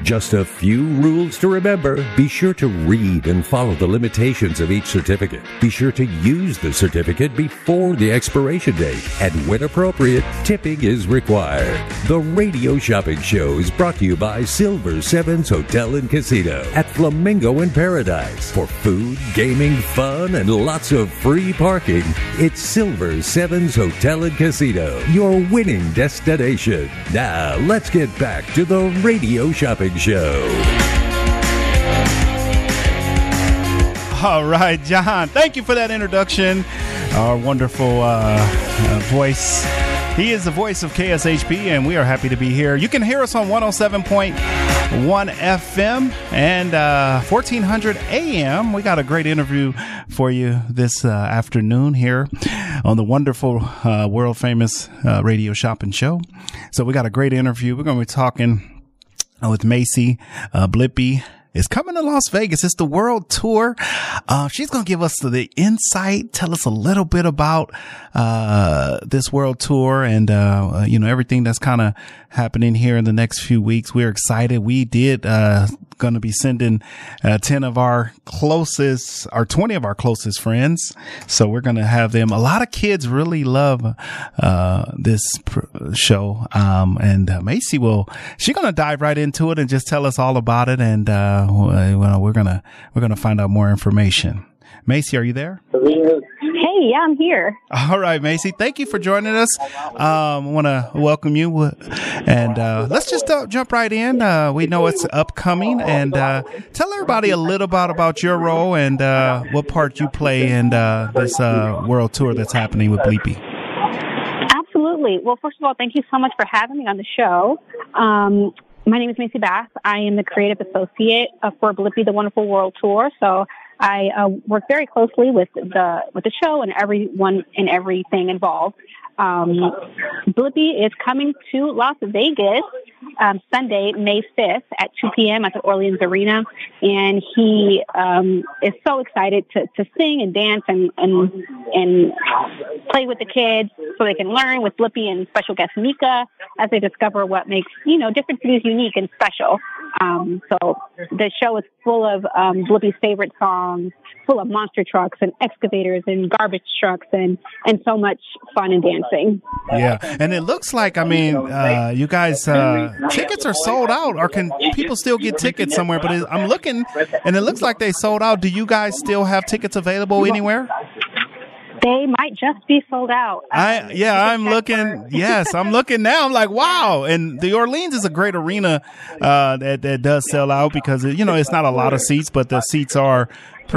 Just a few rules to remember. Be sure to read and follow the limitations of each certificate. Be sure to use the certificate before the expiration date. And when appropriate, tipping is required. The Radio Shopping Show is brought to you by Silver Sevens Hotel and Casino at Flamingo in Paradise. For food, gaming, fun, and lots of free parking, it's Silver Sevens Hotel and Casino, your winning destination. Now, let's get back to the Radio Shopping Show. All right, John, thank you for that introduction. Our wonderful voice. He is the voice of KSHP, and we are happy to be here. You can hear us on 107.1 FM and 1400 AM. We got a great interview for you this afternoon here on the wonderful, world-famous Radio Shopping Show. So we got a great interview. We're going to be talking with Macy Blippi. Is coming to Las Vegas. It's the world tour. She's going to give us the insight, tell us a little bit about, this world tour and, everything that's kind of happening here in the next few weeks. We're excited. We did, going to be sending, 10 of our closest or 20 of our closest friends. So we're going to have them. A lot of kids really love, this show. And Macy she's going to dive right into it and just tell us all about it. And, we're gonna find out more information. Macy, are you there? Hey, yeah, I'm here. All right, Macy, thank you for joining us. I want to welcome you, and let's just jump right in. We know it's upcoming, and tell everybody a little about your role and what part you play in this world tour that's happening with Blippi. Absolutely. Well, first of all, thank you so much for having me on the show. My name is Macy Bass. I am the creative associate for Blippi, the Wonderful World Tour. So I work very closely with the show and everyone and everything involved. Blippi is coming to Las Vegas Sunday, May 5th at 2 p.m. at the Orleans Arena. And he is so excited to sing and dance and play with the kids so they can learn with Blippi and special guest Mika as they discover what makes, different cities unique and special. So the show is full of Blippi's favorite songs, full of monster trucks and excavators and garbage trucks and so much fun and dancing. Yeah. And it looks like, you guys, tickets are sold out, or can people still get tickets somewhere? But I'm looking and it looks like they sold out. Do you guys still have tickets available anywhere? They might just be sold out. I'm looking. Yes, I'm looking now. I'm like, wow. And the Orleans is a great arena that does sell out because, it's not a lot of seats, but the seats are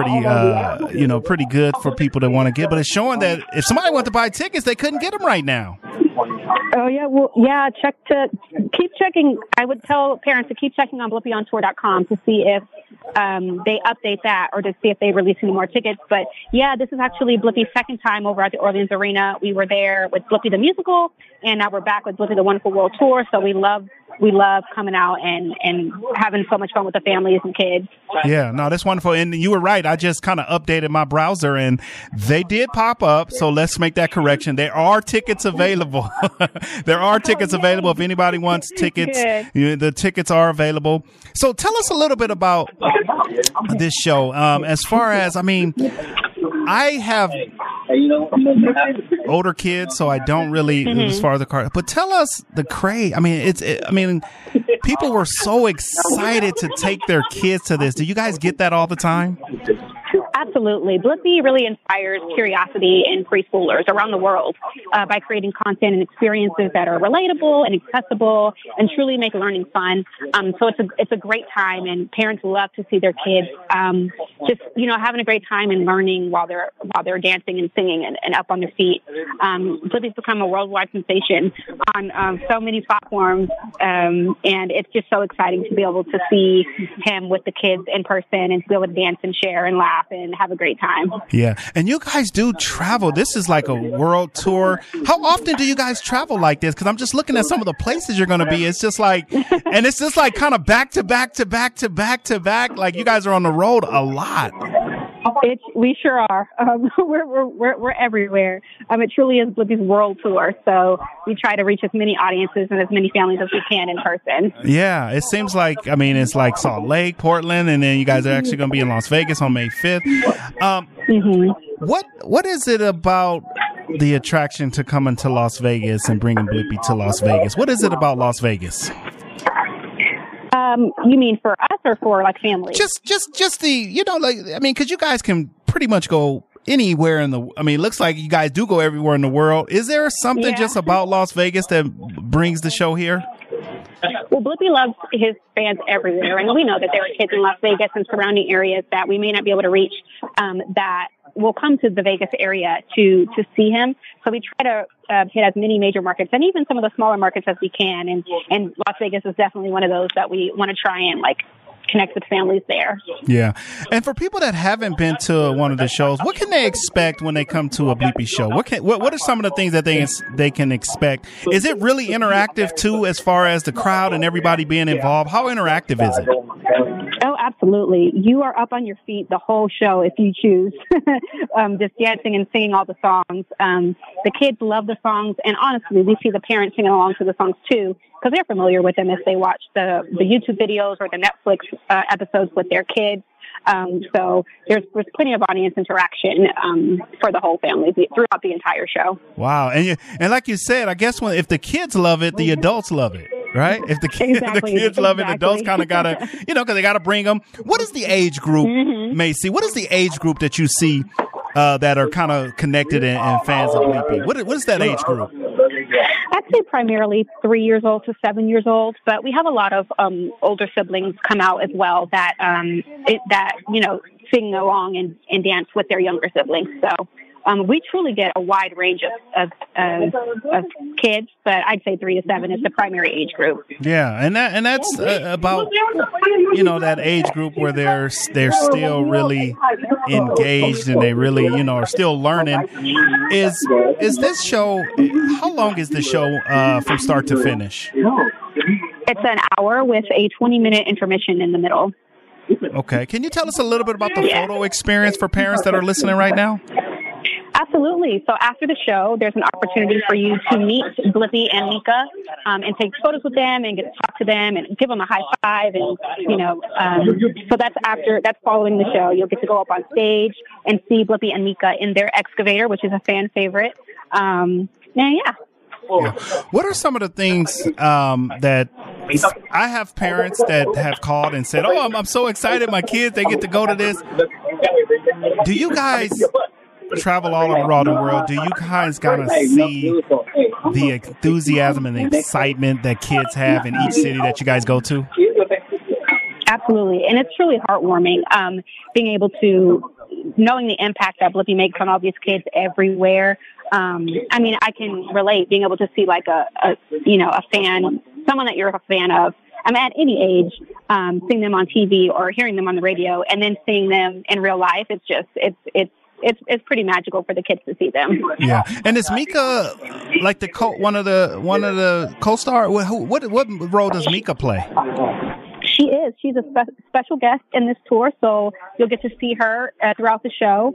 pretty good for people that want to get. But it's showing that if somebody wants to buy tickets, they couldn't get them right now. Oh, yeah. Well, yeah, keep checking. I would tell parents to keep checking on BlippiOnTour.com to see if they update that or to see if they release any more tickets. But yeah, this is actually Blippi's second time over at the Orleans Arena. We were there with Blippi the Musical, and now we're back with Blippi the Wonderful World Tour. So we love coming out and having so much fun with the families and kids. Yeah, no, that's wonderful. And you were right. I just kind of updated my browser and they did pop up. So let's make that correction. There are tickets available. There are tickets available. If anybody wants tickets, the tickets are available. So tell us a little bit about this show. As far as, I have older kids, so I don't really, as far as the car, but tell us the craze. People were so excited to take their kids to this. Do you guys get that all the time? Absolutely. Blippi really inspires curiosity in preschoolers around the world by creating content and experiences that are relatable and accessible and truly make learning fun. So it's a great time, and parents love to see their kids having a great time and learning while they're dancing and singing and up on their feet. Blippi's become a worldwide sensation on so many platforms, and it's just so exciting to be able to see him with the kids in person and to be able to dance and share and laugh and have a great time. Yeah. And you guys do travel. This is like a world tour. How often do you guys travel like this? Because I'm just looking at some of the places you're going to be. It's just like, and it's just like kind of back to back to back to back to back. Like you guys are on the road a lot. We sure are. We're everywhere. It truly is Blippi's world tour. So we try to reach as many audiences and as many families as we can in person. Yeah, it seems like, it's like Salt Lake, Portland, and then you guys are actually going to be in Las Vegas on May 5th. What is it about the attraction to coming to Las Vegas and bringing Blippi to Las Vegas? What is it about Las Vegas? You mean for us or for like families? Just the, because you guys can pretty much go anywhere it looks like you guys do go everywhere in the world. Is there something just about Las Vegas that brings the show here? Well, Blippi loves his fans everywhere, and we know that there are kids in Las Vegas and surrounding areas that we may not be able to reach that will come to the Vegas area to see him. So we try to hit as many major markets and even some of the smaller markets as we can. And Las Vegas is definitely one of those that we want to try and connect with families there. Yeah. And for people that haven't been to one of the shows, what can they expect when they come to a Blippi show? What are some of the things that they can expect? Is it really interactive too, as far as the crowd and everybody being involved? How interactive is it? Oh, absolutely. You are up on your feet the whole show if you choose, just dancing and singing all the songs. The kids love the songs, and honestly, we see the parents singing along to the songs too, because they're familiar with them if they watch the YouTube videos or the Netflix episodes with their kids. So there's plenty of audience interaction for the whole family throughout the entire show. Wow. And like you said, I guess if the kids love it, the adults love it. Right? If the kids love it, the adults kind of got to, because they got to bring them. What is the age group, Macy? What is the age group that you see that are kind of connected and fans of Blippi? What is that age group? I'd say primarily 3 years old to 7 years old, but we have a lot of older siblings come out as well that sing along and dance with their younger siblings. So we truly get a wide range of kids, but I'd say 3 to 7 is the primary age group. Yeah, and that's about that age group where they're still really engaged and they really are still learning. Is this show? How long is the show from start to finish? It's an hour with a 20-minute intermission in the middle. Okay, can you tell us a little bit about the photo experience for parents that are listening right now? Absolutely. So after the show, there's an opportunity for you to meet Blippi and Mika and take photos with them and get to talk to them and give them a high five. And, so that's following the show. You'll get to go up on stage and see Blippi and Mika in their excavator, which is a fan favorite. Yeah. What are some of the things that I have parents that have called and said, "Oh, I'm so excited. My kids, they get to go to this." Do you guys travel all around the world? Do you guys kind of see the enthusiasm and the excitement that kids have in each city that you guys go to? Absolutely. And it's truly heartwarming, being able to, knowing the impact that Blippi makes on all these kids everywhere. I can relate being able to see a fan, someone that you're a fan of, at any age, seeing them on TV or hearing them on the radio and then seeing them in real life. It's pretty magical for the kids to see them. Yeah, and is Mika one of the co-stars? What role does Mika play? She is. She's a special guest in this tour, so you'll get to see her throughout the show.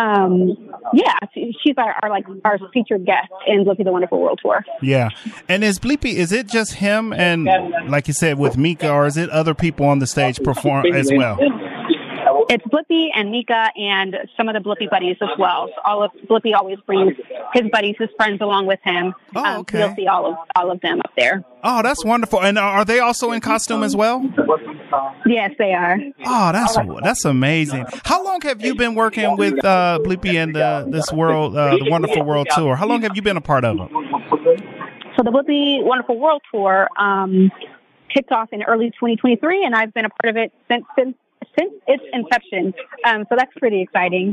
She's our featured guest in Blippi the Wonderful World Tour. Yeah, and is it just him and, like you said, with Mika, or is it other people on the stage perform as well? It's Blippi and Mika and some of the Blippi buddies as well. So Blippi always brings his buddies, his friends along with him. Oh, okay. You'll see all of them up there. Oh, that's wonderful. And are they also in costume as well? Yes, they are. Oh, that's amazing. How long have you been working with Blippi and this world, the Wonderful World Tour? How long have you been a part of it? So the Blippi Wonderful World Tour kicked off in early 2023, and I've been a part of it since its inception. So that's pretty exciting.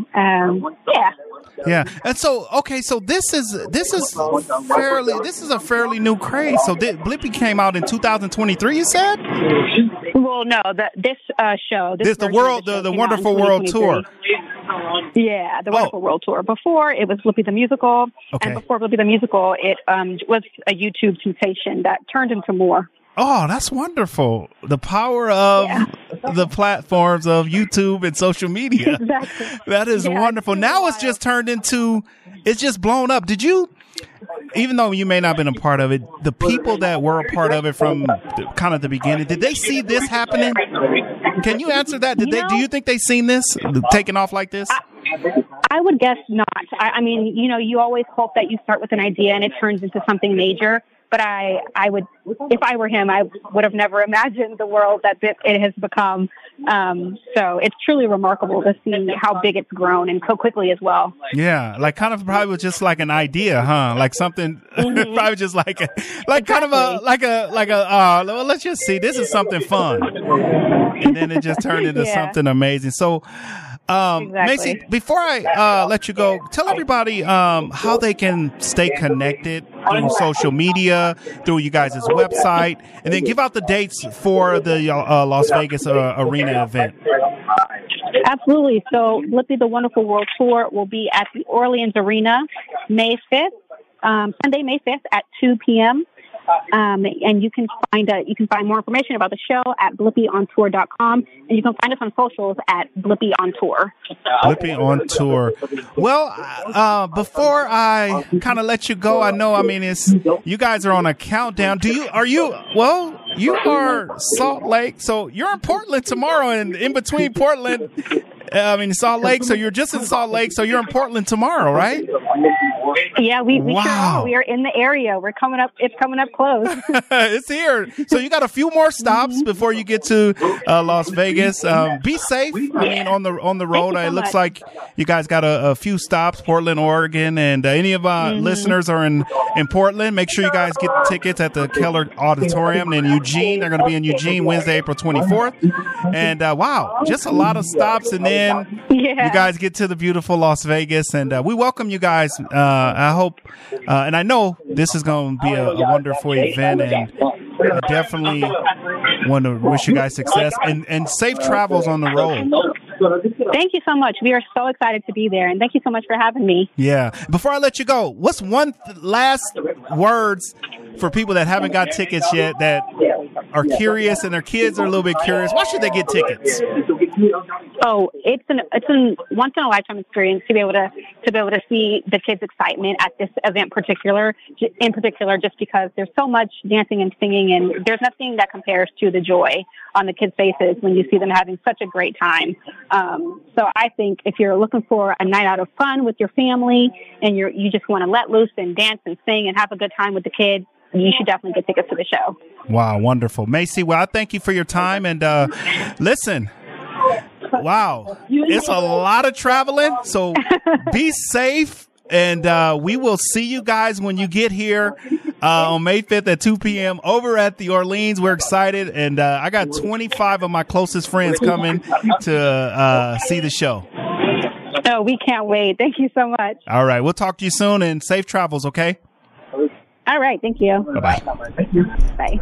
Yeah. And so, okay, so this is a fairly new craze. So Blippi came out in 2023, you said? Well, no, this show. The Wonderful World Tour. Yeah, the Wonderful World Tour. Before, it was Blippi the Musical. Okay. And before Blippi the Musical, it was a YouTube sensation that turned into more. Oh, that's wonderful. The power of the platforms of YouTube and social media. Exactly. That is wonderful. Now it's just turned into, it's just blown up. Did you, even though you may not have been a part of it, the people that were a part of it from kind of the beginning, did they see this happening? Can you answer that? Do you think they seen this taking off like this? I would guess not. I mean, you always hope that you start with an idea and it turns into something major. But I would, if I were him, I would have never imagined the world that it has become. So it's truly remarkable to see how big it's grown and so quickly as well. Yeah, like kind of probably was just like an idea, huh? Like something, probably just like kind of well, let's just see, this is something fun. And then it just turned into something amazing. So, Macy, before I let you go, tell everybody how they can stay connected through social media, through you guys' website, and then give out the dates for the Las Vegas Arena event. Absolutely. So Blippi the Wonderful World Tour will be at the Orleans Arena May 5th, Sunday, May 5th at 2 p.m. And you can find more information about the show at blippiontour.com, and you can find us on socials at Blippi on Tour. Blippi on Tour. Well, before I kind of let you go, you guys are on a countdown. You are Salt Lake, so you're in Portland tomorrow, and in between Portland, Salt Lake, so you're just in Salt Lake, so you're in Portland tomorrow, right? Yeah, we sure are. We are in the area. We're coming up. It's coming up close. It's here. So you got a few more stops before you get to Las Vegas. Be safe. On the road. It looks like you guys got a few stops, Portland, Oregon, and any of our listeners are in Portland. Make sure you guys get tickets at the Keller Auditorium in Eugene. They're going to be in Eugene Wednesday, April 24th. And just a lot of stops, and then you guys get to the beautiful Las Vegas, and we welcome you guys. I hope, and I know this is going to be a wonderful event, and I definitely want to wish you guys success and safe travels on the road. Thank you so much. We are so excited to be there, and thank you so much for having me. Yeah. Before I let you go, what's one last words for people that haven't got tickets yet, that are curious and their kids are a little bit curious? Why should they get tickets? Oh, it's a once in a lifetime experience to be able to see the kids' excitement at this event in particular, just because there's so much dancing and singing, and there's nothing that compares to the joy on the kids' faces when you see them having such a great time. So I think if you're looking for a night out of fun with your family and you just want to let loose and dance and sing and have a good time with the kids, you should definitely get tickets to the show. Wow, wonderful. Macy, well, I thank you for your time. And listen, wow, it's a lot of traveling, so be safe. And we will see you guys when you get here on May 5th at 2 p.m. over at the Orleans. We're excited. And I got 25 of my closest friends coming to see the show. Oh, we can't wait. Thank you so much. All right. We'll talk to you soon, and safe travels, okay? All right. Thank you. Bye-bye. Bye.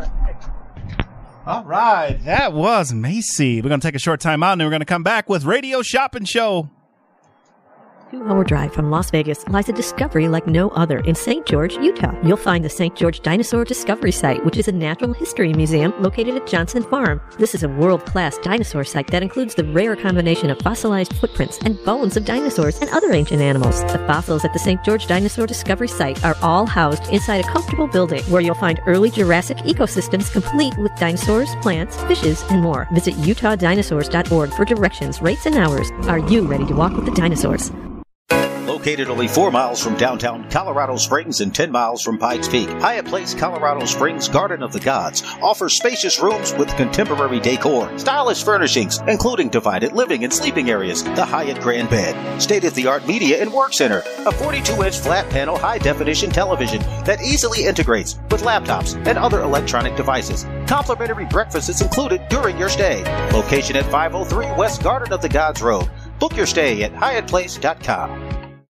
All right. That was Macy. We're going to take a short time out, and then we're going to come back with Radio Shopping Show. 2-hour drive from Las Vegas lies a discovery like no other in St. George, Utah. You'll find the St. George Dinosaur Discovery Site, which is a natural history museum located at Johnson Farm. This is a world-class dinosaur site that includes the rare combination of fossilized footprints and bones of dinosaurs and other ancient animals. The fossils at the St. George Dinosaur Discovery Site are all housed inside a comfortable building where you'll find early Jurassic ecosystems complete with dinosaurs, plants, fishes, and more. Visit utah.dinosaurs.org for directions, rates, and hours. Are you ready to walk with the dinosaurs? Located only 4 miles from downtown Colorado Springs and 10 miles from Pikes Peak, Hyatt Place Colorado Springs Garden of the Gods offers spacious rooms with contemporary decor, stylish furnishings, including divided living and sleeping areas, the Hyatt Grand Bed, state-of-the-art media and work center, a 42-inch flat-panel high-definition television that easily integrates with laptops and other electronic devices. Complimentary breakfast is included during your stay. Location at 503 West Garden of the Gods Road. Book your stay at HyattPlace.com.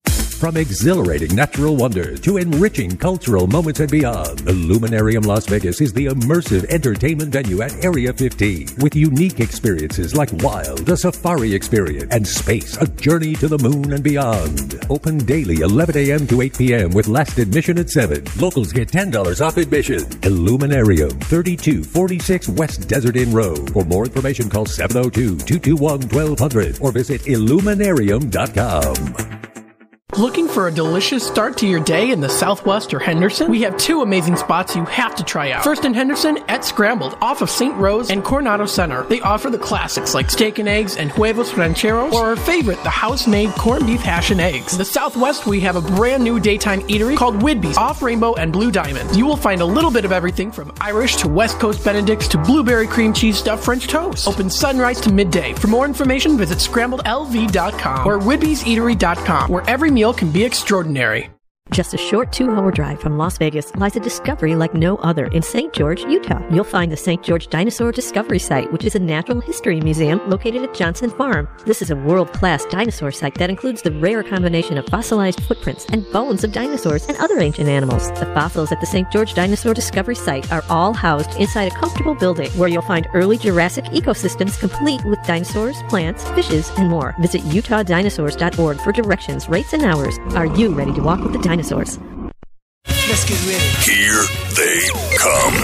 From exhilarating natural wonders to enriching cultural moments and beyond, Illuminarium Las Vegas is the immersive entertainment venue at Area 15 with unique experiences like Wild, a safari experience, and Space, a journey to the moon and beyond. Open daily 11 a.m. to 8 p.m. with last admission at 7. Locals get $10 off admission. Illuminarium, 3246 West Desert Inn Road. For more information, call 702-221-1200 or visit Illuminarium.com. Looking for a delicious start to your day in the Southwest or Henderson? We have two amazing spots you have to try out. First in Henderson, at Scrambled, off of St. Rose and Coronado Center. They offer the classics like steak and eggs and huevos rancheros, or our favorite, the house-made corned beef hash and eggs. In the Southwest, we have a brand new daytime eatery called Whidbey's, off Rainbow and Blue Diamond. You will find a little bit of everything from Irish to West Coast Benedicts to blueberry cream cheese stuffed French toast. Open sunrise to midday. For more information, visit scrambledlv.com or whidbeyseatery.com, where every meal can be extraordinary. Just a short 2-hour drive from Las Vegas lies a discovery like no other in St. George, Utah. You'll find the St. George Dinosaur Discovery Site, which is a natural history museum located at Johnson Farm. This is a world-class dinosaur site that includes the rare combination of fossilized footprints and bones of dinosaurs and other ancient animals. The fossils at the St. George Dinosaur Discovery Site are all housed inside a comfortable building where you'll find early Jurassic ecosystems complete with dinosaurs, plants, fishes, and more. Visit UtahDinosaurs.org for directions, rates, and hours. Are you ready to walk with the dinosaurs? Let's get ready. Here they come.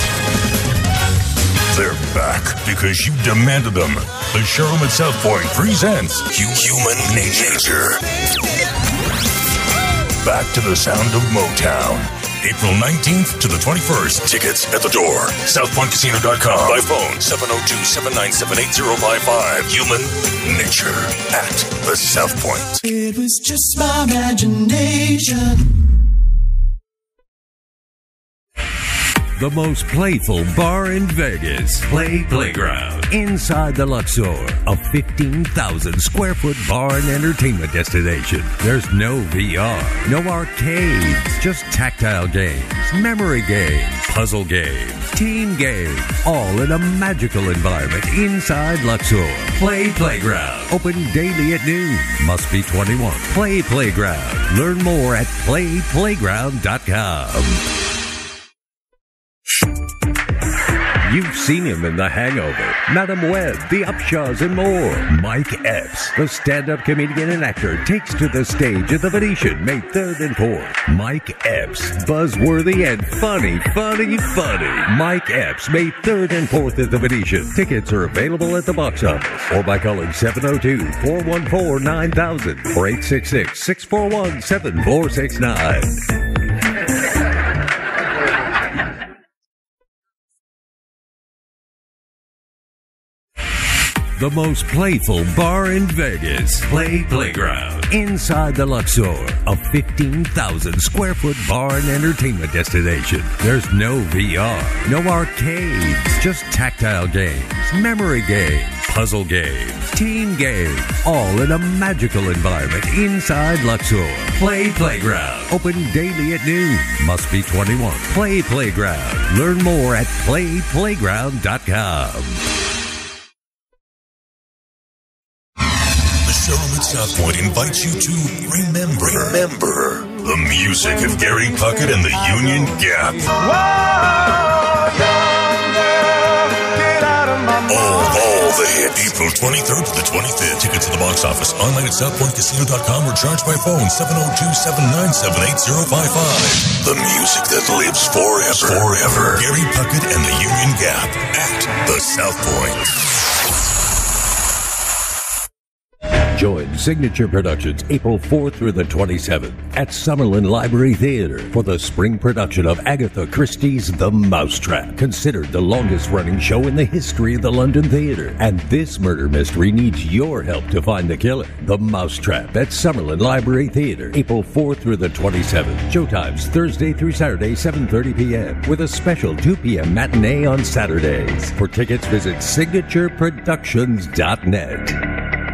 They're back because you demanded them. The showroom at South Point presents Human Nature. Back to the sound of Motown. April 19th to the 21st. Tickets at the door. SouthPointCasino.com. By phone 702-797-8055. Human Nature at the South Point. It was just my imagination. The most playful bar in Vegas, Play Playground, inside the Luxor, a 15,000 square foot bar and entertainment destination. There's no VR, no arcades, just tactile games, memory games, puzzle games, team games, all in a magical environment inside Luxor. Play Playground, open daily at noon, must be 21. Play Playground. Learn more at playplayground.com. You've seen him in The Hangover, Madam Web, The Upshaws, and more. Mike Epps, the stand-up comedian and actor, takes to the stage at the Venetian May 3rd and 4th. Mike Epps, buzzworthy and funny. Mike Epps, May 3rd and 4th at the Venetian. Tickets are available at the box office or by calling 702-414-9000 or 866-641-7469. The most playful bar in Vegas, Play Playground, inside the Luxor, a 15,000 square foot bar and entertainment destination. There's no VR, no arcades, just tactile games, memory games, puzzle games, team games, all in a magical environment inside Luxor. Play Playground, open daily at noon, must be 21. Play Playground. Learn more at playplayground.com. The showroom at South Point invites you to remember the music of Gary Puckett and the Union Gap. All the hits. April 23rd to the 25th. Tickets at the box office. Online at SouthPointCasino.com or charged by phone 702-797-8055. The music that lives forever. Gary Puckett and the Union Gap at the South Point. Join Signature Productions April 4th through the 27th at Summerlin Library Theater for the spring production of Agatha Christie's The Mousetrap, considered the longest-running show in the history of the London theater. And this murder mystery needs your help to find the killer. The Mousetrap at Summerlin Library Theater, April 4th through the 27th. Showtimes Thursday through Saturday, 7:30 p.m. with a special 2 p.m. matinee on Saturdays. For tickets, visit signatureproductions.net.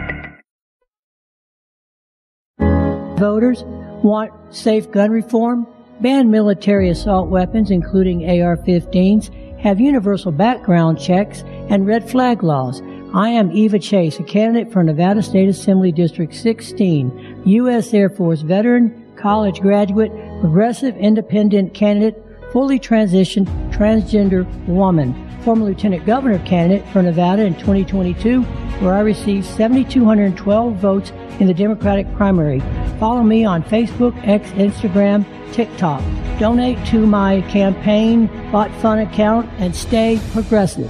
Voters want safe gun reform, ban military assault weapons, including AR-15s, have universal background checks, and red flag laws. I am Eva Chase, a candidate for Nevada State Assembly District 16, U.S. Air Force veteran, college graduate, progressive independent candidate, fully transitioned transgender woman, former lieutenant governor candidate for Nevada in 2022, where I received 7,212 votes in the Democratic primary. Follow me on Facebook, X, Instagram, TikTok. Donate to my campaign Bot Fun account and stay progressive.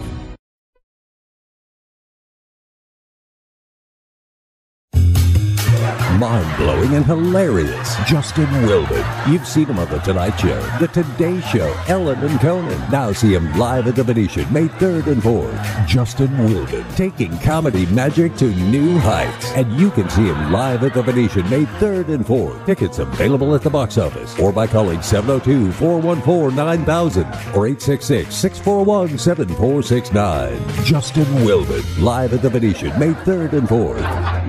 Mind-blowing and hilarious. Justin Wilden. You've seen him on The Tonight Show, The Today Show, Ellen and Conan. Now see him live at the Venetian, May 3rd and 4th. Justin Wilden, taking comedy magic to new heights. And you can see him live at the Venetian, May 3rd and 4th. Tickets available at the box office or by calling 702-414-9000 or 866-641-7469. Justin Wilden, live at the Venetian, May 3rd and 4th.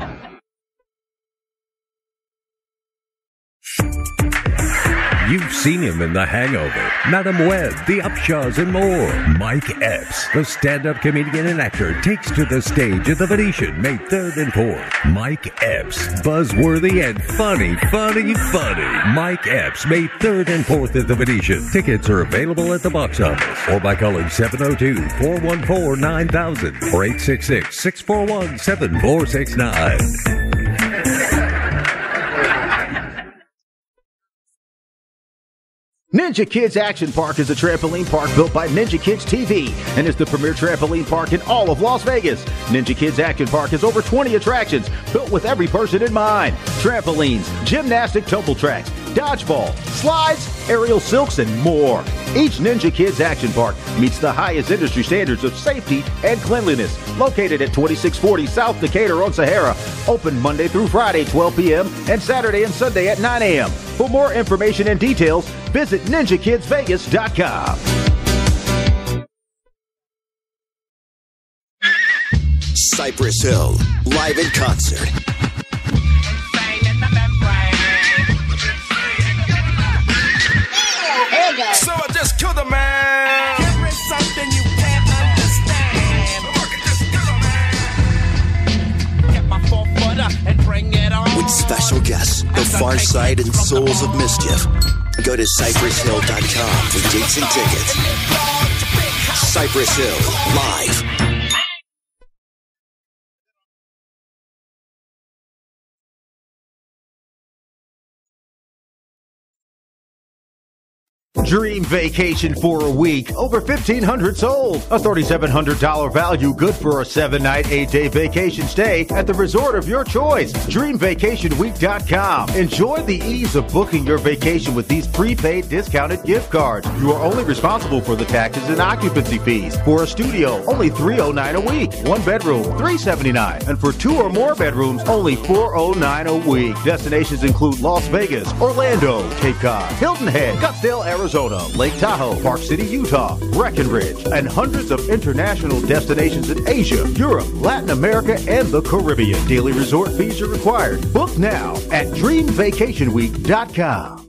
You've seen him in The Hangover, Madam Web, The Upshaws, and more. Mike Epps, the stand-up comedian and actor, takes to the stage at the Venetian, May 3rd and 4th. Mike Epps, buzzworthy and funny. Mike Epps, May 3rd and 4th at the Venetian. Tickets are available at the box office or by calling 702-414-9000 or 866-641-7469. Ninja Kids Action Park is a trampoline park built by Ninja Kids TV and is the premier trampoline park in all of Las Vegas. Ninja Kids Action Park has over 20 attractions built with every person in mind. Trampolines, gymnastic tumble tracks, dodgeball, slides, aerial silks, and more. Each Ninja Kids Action Park meets the highest industry standards of safety and cleanliness. Located at 2640 South Decatur on Sahara. Open Monday through Friday, 12 p.m. and Saturday and Sunday at 9 a.m. For more information and details, visit NinjaKidsVegas.com. Cypress Hill, live in concert. So I just killed a man. Here is something you can't understand. Get my 4-footer and bring it on. With special guests, The Far Side and Souls of Mischief. Go to CypressHill.com for dates and tickets. Cypress Hill, live. Dream vacation for a week. Over 1,500 sold. A $3,700 value, good for a 7-night, 8-day vacation stay at the resort of your choice. DreamVacationWeek.com. Enjoy the ease of booking your vacation with these prepaid discounted gift cards. You are only responsible for the taxes and occupancy fees. For a studio, only $309 a week. One bedroom, $379. And for 2 or more bedrooms, only $409 a week. Destinations include Las Vegas, Orlando, Cape Cod, Hilton Head, Scottsdale, Arizona, Lake Tahoe, Park City, Utah, Breckenridge, and hundreds of international destinations in Asia, Europe, Latin America, and the Caribbean. Daily resort fees are required. Book now at DreamVacationWeek.com.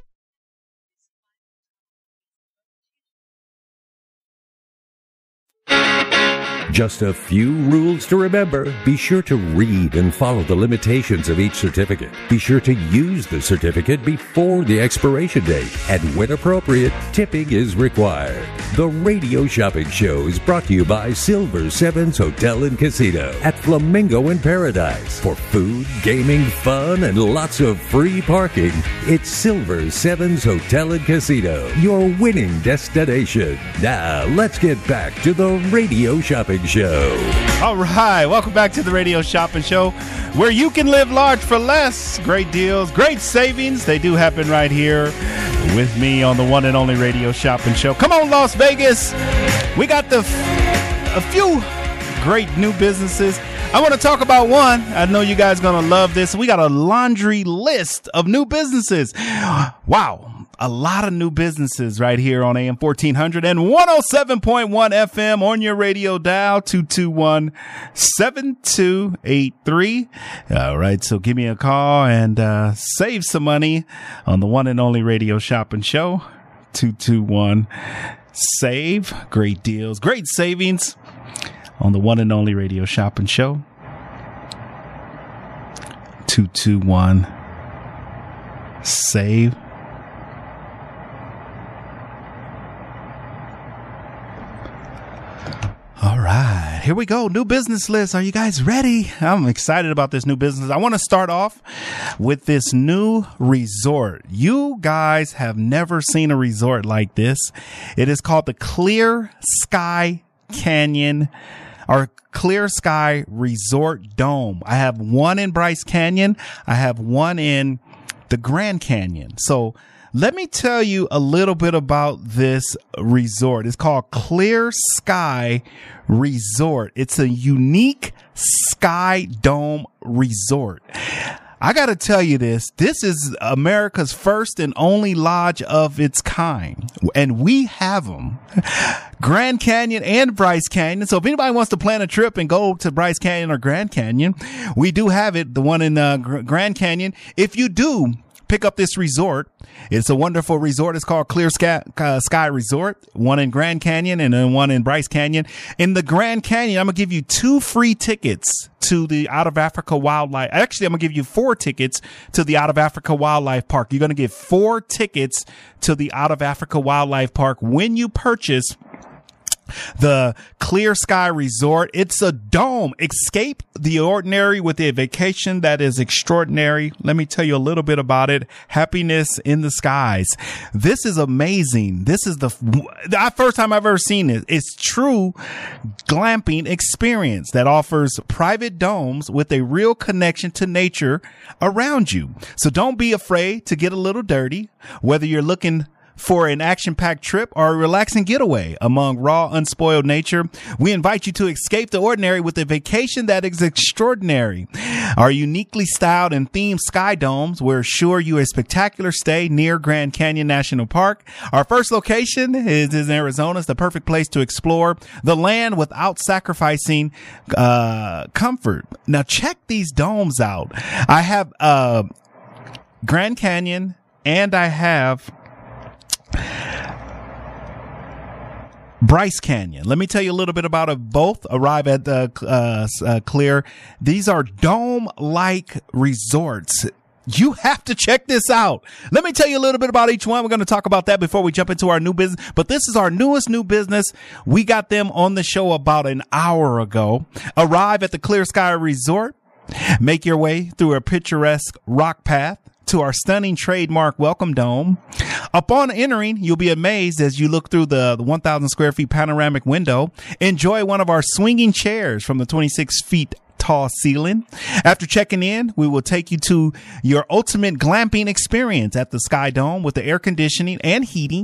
Just a few rules to remember. Be sure to read and follow the limitations of each certificate. Be sure to use the certificate before the expiration date. And when appropriate, tipping is required. The Radio Shopping Show is brought to you by Silver Sevens Hotel and Casino at Flamingo in Paradise. For food, gaming, fun, and lots of free parking, it's Silver Sevens Hotel and Casino, your winning destination. Now, let's get back to the Radio Shopping Show. All right, welcome back to the Radio Shopping Show, where you can live large for less. Great deals, great savings. They do happen right here with me on the one and only Radio Shopping Show. Come on, Las Vegas. We got a few great new businesses. I want to talk about one. I know you guys are going to love this. We got a laundry list of new businesses. Wow. A lot of new businesses right here on AM 1400 and 107.1 FM on your radio dial, 221-7283. All right. So give me a call and save some money on the one and only Radio Shopping Show, 221-SAVE. Great deals, great savings. on the one and only Radio Shopping Show. 221 save. All right, here we go. New business list. Are you guys ready? I'm excited about this new business. I want to start off with this new resort. You guys have never seen a resort like this. It is called the Clear Sky Canyon, or Clear Sky Resort Dome. I have one in Bryce Canyon. I have one in the Grand Canyon. So let me tell you a little bit about this resort. It's called Clear Sky Resort. It's a unique sky dome resort. I got to tell you this is America's first and only lodge of its kind, and we have them. Grand Canyon and Bryce Canyon. So if anybody wants to plan a trip and go to Bryce Canyon or Grand Canyon, we do have it, the one in Grand Canyon. If you do pick up this resort, it's a wonderful resort. It's called Clear Sky Resort, one in Grand Canyon and then one in Bryce Canyon. In the Grand Canyon, I'm going to give you 2 free tickets to the Out of Africa Wildlife. Actually, I'm going to give you 4 tickets to the Out of Africa Wildlife Park. You're going to get 4 tickets to the Out of Africa Wildlife Park when you purchase the Clear Sky Resort. It's a dome. Escape the ordinary with a vacation that is extraordinary. Let me tell you a little bit about it. Happiness in the skies. This is amazing. This is the first time I've ever seen it. It's true glamping experience that offers private domes with a real connection to nature around you. So don't be afraid to get a little dirty, whether you're looking for an action-packed trip or a relaxing getaway among raw, unspoiled nature. We invite you to escape the ordinary with a vacation that is extraordinary. Our uniquely styled and themed sky domes will assure you a spectacular stay near Grand Canyon National Park. Our first location is in Arizona. It's the perfect place to explore the land without sacrificing comfort. Now check these domes out. I have Grand Canyon and I have Bryce Canyon. Let me tell you a little bit about it. Both arrive at Clear. These are dome-like resorts. You have to check this out. Let me tell you a little bit about each one. We're going to talk about that before we jump into our new business. But this is our newest new business. We got them on the show about an hour ago. Arrive at the Clear Sky Resort. Make your way through a picturesque rock path to our stunning trademark welcome dome. Upon entering, you'll be amazed as you look through the 1,000 square feet panoramic window. Enjoy one of our swinging chairs from the 26 feet tall ceiling. After checking in, we will take you to your ultimate glamping experience at the Sky Dome with the air conditioning and heat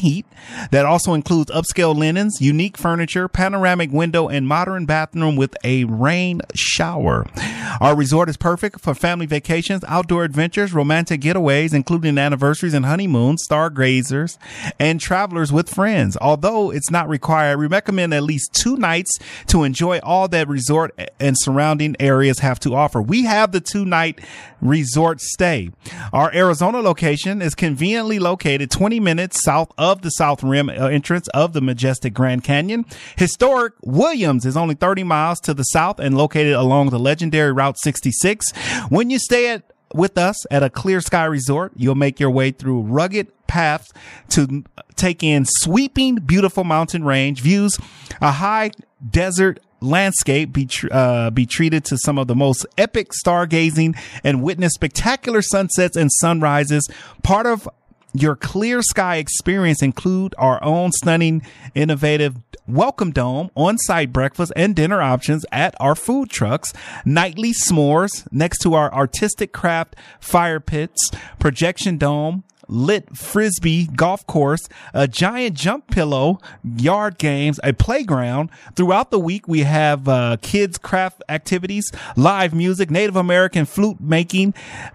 that also includes upscale linens, unique furniture, panoramic window, and modern bathroom with a rain shower. Our resort is perfect for family vacations, outdoor adventures, romantic getaways, including anniversaries and honeymoons, stargazers, and travelers with friends. Although it's not required, we recommend at least 2 nights to enjoy all that resort and surrounding areas have to offer. We have the 2-night resort stay. Our Arizona location is conveniently located 20 minutes south of the South Rim entrance of the majestic Grand Canyon. Historic Williams is only 30 miles to the south and located along the legendary Route 66. When you stay with us at a Clear Sky Resort, you'll make your way through rugged paths to take in sweeping, beautiful mountain range views, a high desert landscape, be treated to some of the most epic stargazing and witness spectacular sunsets and sunrises. Part of your Clear Sky experience include our own stunning, innovative welcome dome, on-site breakfast and dinner options at our food trucks, nightly s'mores next to our artistic craft fire pits, projection dome, lit frisbee golf course, a giant jump pillow, yard games, a playground. Throughout the week, we have kids craft activities, live music, Native American flute making,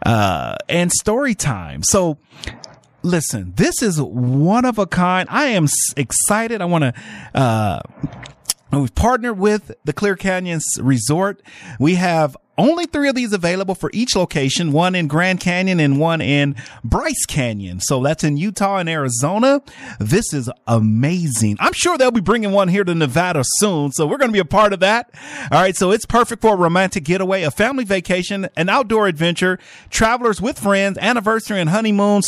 and story time. So listen, this is one of a kind. I am excited. I want to We've partnered with the Clear Canyons Resort. We have only 3 of these available for each location, one in Grand Canyon and one in Bryce Canyon. So that's in Utah and Arizona. This is amazing. I'm sure they'll be bringing one here to Nevada soon. So we're going to be a part of that. All right. So it's perfect for a romantic getaway, a family vacation, an outdoor adventure, travelers with friends, anniversary and honeymoon,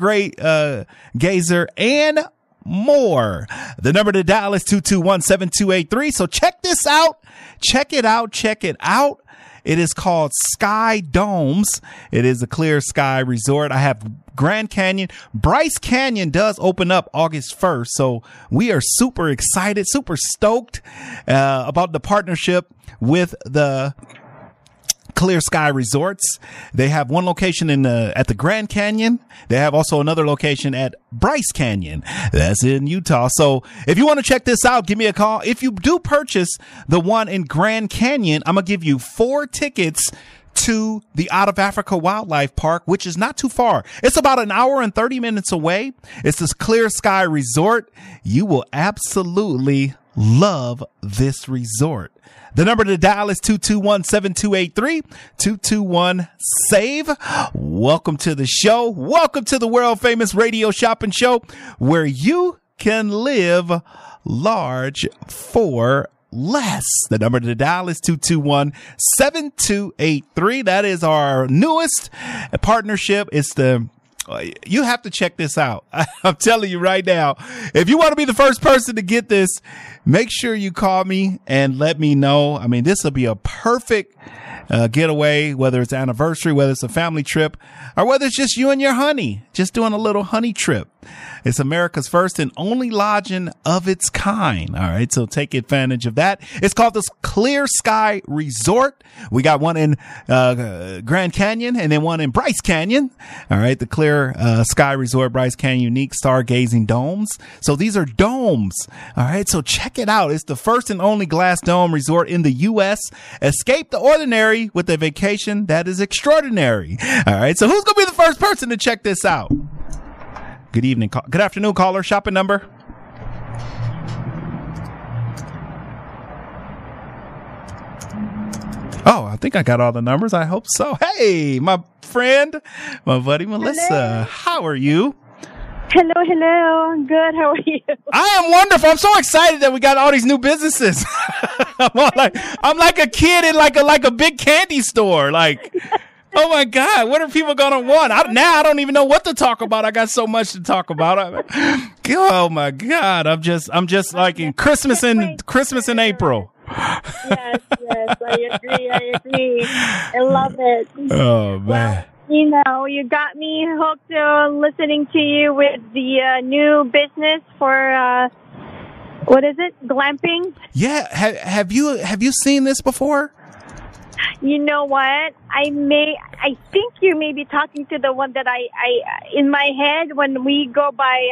gazer, and more. The number to dial is 221-7283. So check this out. Check it out. Check it out. It is called Sky Domes. It is a Clear Sky Resort. I have Grand Canyon. Bryce Canyon does open up August 1st. So we are super excited, super stoked about the partnership with the Clear Sky Resorts. They have one location at the Grand Canyon. They have also another location at Bryce Canyon. That's in Utah. So if you want to check this out, give me a call. If you do purchase the one in Grand Canyon, I'm going to give you 4 tickets to the Out of Africa Wildlife Park, which is not too far. It's about an hour and 30 minutes away. It's this Clear Sky Resort. You will absolutely love this resort. The number to dial is 221-7283, 221-SAVE. Welcome to the show. Welcome to the world famous radio shopping show where you can live large for less. The number to dial is 221-7283. That is our newest partnership. You have to check this out. I'm telling you right now, if you want to be the first person to get this, make sure you call me and let me know. I mean, this will be a perfect getaway, whether it's anniversary, whether it's a family trip, or whether it's just you and your honey, just doing a little honey trip. It's America's first and only lodging of its kind. All right. So take advantage of that. It's called the Clear Sky Resort. We got one in Grand Canyon and then one in Bryce Canyon. All right. The Clear Sky Resort, Bryce Canyon, unique stargazing domes. So these are domes. All right. So check it out. It's the first and only glass dome resort in the U.S. Escape the ordinary with a vacation that is extraordinary. All right. So who's going to be the first person to check this out? Good evening. Good afternoon, caller. Shopping number. Oh, I think I got all the numbers. I hope so. Hey, my friend, my buddy Melissa. Hello. How are you? Hello. Good. How are you? I am wonderful. I'm so excited that we got all these new businesses. I'm like a kid in like a big candy store. Like, oh my God, what are people gonna want? I don't even know what to talk about. I got so much to talk about. Oh my God, I'm just like in Christmas in April. Yes, I agree. I love it. Oh man. Well, you got me hooked listening to you with the new business for what is it? Glamping? Yeah. Have you seen this before? You know what? I think you may be talking to the one that I in my head when we go by,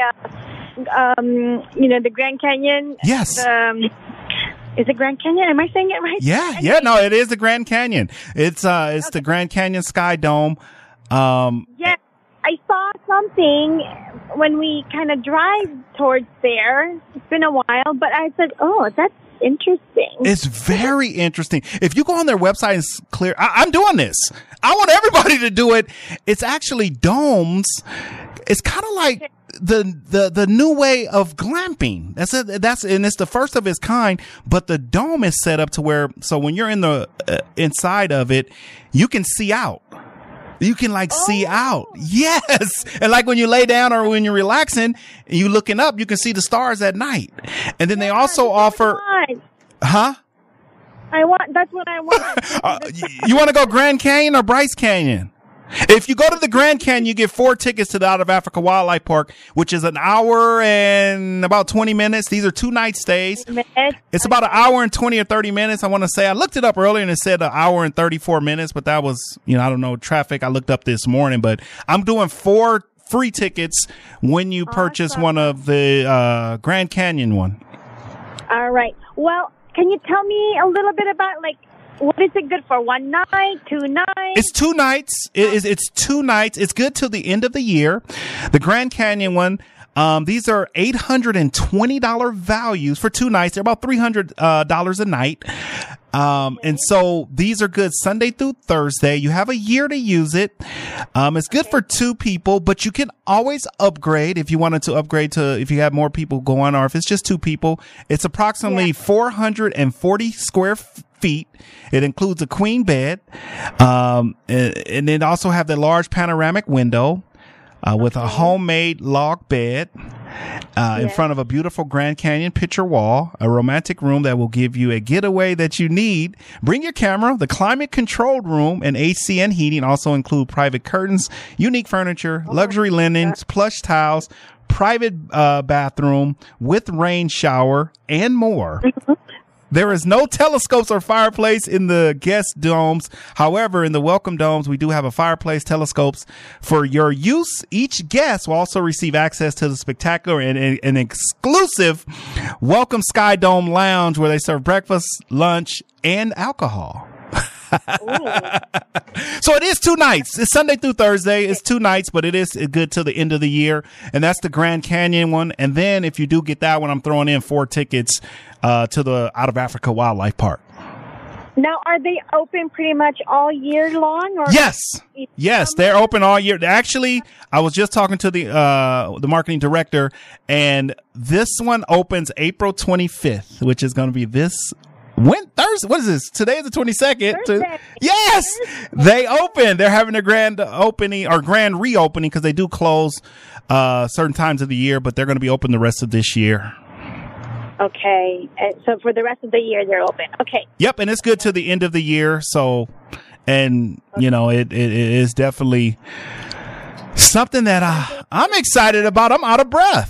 the Grand Canyon. Yes. Is it Grand Canyon? Am I saying it right? Yeah. No, it is the Grand Canyon. It's the Grand Canyon Sky Dome. Yeah, I saw something when we kind of drive towards there. It's been a while, but I said, "Oh, that's interesting." It's very interesting. If you go on their website, it's clear. I'm doing this. I want everybody to do it. It's actually domes. It's kind of like the new way of glamping. And it's the first of its kind, but the dome is set up to where, so when you're in the inside of it, you can see out. You can see out. Yes. And like when you lay down or when you're relaxing and you looking up, you can see the stars at night. And then they also offer, huh? That's what I want. You want to go Grand Canyon or Bryce Canyon? If you go to the Grand Canyon, you get 4 tickets to the Out of Africa Wildlife Park, which is an hour and about 20 minutes. These are 2-night stays. It's about an hour and 20 or 30 minutes. I want to say I looked it up earlier and it said an hour and 34 minutes, but that was, I don't know, traffic. I looked up this morning, but I'm doing 4 free tickets when you purchase one of the Grand Canyon one. All right. Well, can you tell me a little bit about what is it good for? 1 night, 2 nights? It's 2 nights. It's 2 nights. It's good till the end of the year. The Grand Canyon one, These are $820 values for 2 nights. They're about $300 a night. And so these are good Sunday through Thursday. You have a year to use it. It's good for 2 people, but you can always upgrade if you wanted to upgrade to, if you have more people going, or if it's just 2 people. It's approximately 440 square feet. It includes a queen bed. And it also have the large panoramic window, with a homemade log bed. In front of a beautiful Grand Canyon picture wall, a romantic room that will give you a getaway that you need. Bring your camera. The climate controlled room and AC and heating also include private curtains, unique furniture, luxury linens, plush towels, private bathroom with rain shower, and more. There is no telescopes or fireplace in the guest domes. However, in the welcome domes, we do have a fireplace, telescopes for your use. Each guest will also receive access to the spectacular and an exclusive Welcome Sky Dome Lounge, where they serve breakfast, lunch, and alcohol. So it is 2 nights. It's Sunday through Thursday. It's 2 nights, but it is good till the end of the year. And that's the Grand Canyon one. And then if you do get that one, I'm throwing in 4 tickets to the Out of Africa Wildlife Park. Now, are they open pretty much all year long? Or Yes, they're open all year. Actually, I was just talking to the marketing director, and this one opens April 25th, which is going to be this Thursday. What is this? Today is the 22nd. Yes, they open. They're having a grand opening or grand reopening, because they do close certain times of the year, but they're going to be open the rest of this year. Okay. So for the rest of the year, they're open. Okay. Yep. And it's good to the end of the year. So, and you know, it is definitely something that I'm excited about. I'm out of breath.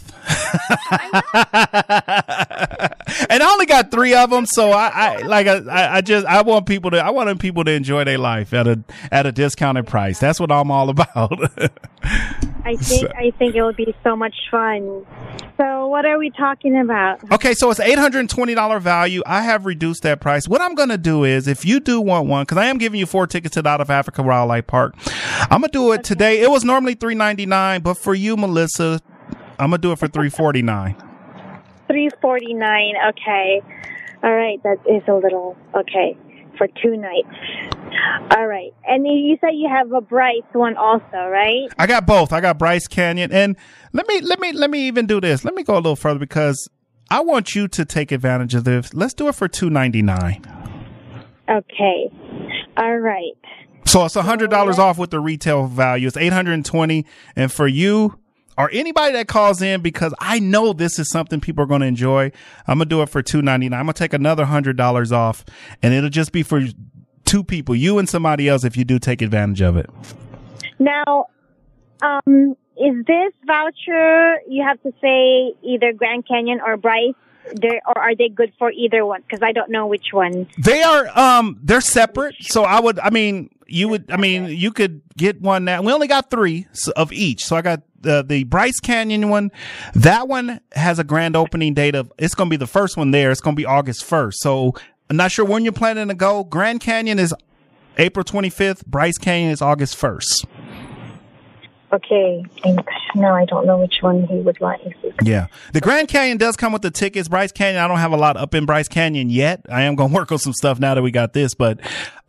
And I only got 3 of them, so I want people to enjoy their life at a discounted price. That's what I'm all about. I think it would be so much fun. So what are we talking about? Okay, so it's $820 value. I have reduced that price. What I'm going to do is, if you do want one, because I am giving you 4 tickets to the Out of Africa Wildlife Park, I'm going to do it today. It was normally $399, but for you, Melissa, I'm going to do it for $349. $349. Okay. All right. That is a little, okay, for 2 nights. All right. And you said you have a Bryce one also, right? I got both. I got Bryce Canyon. And let me even do this. Let me go a little further, because I want you to take advantage of this. Let's do it for $299. Okay. All right. So it's $100 off with the retail value. It's $820. And for you, or anybody that calls in, because I know this is something people are going to enjoy, I'm going to do it for $299. I'm going to take another $100 off, and it'll just be for 2 people, you and somebody else, if you do take advantage of it. Now, is this voucher, you have to say either Grand Canyon or Bryce, or are they good for either one? Because I don't know which one. They are, they're separate. So you could get one now. We only got 3 of each. So I got the Bryce Canyon one. That one has a grand opening date of, it's going to be the first one there. It's going to be August 1st. So I'm not sure when you're planning to go. Grand Canyon is April 25th. Bryce Canyon is August 1st. Okay. No, I don't know which one he would like. Yeah. The Grand Canyon does come with the tickets. Bryce Canyon, I don't have a lot up in Bryce Canyon yet. I am going to work on some stuff now that we got this, but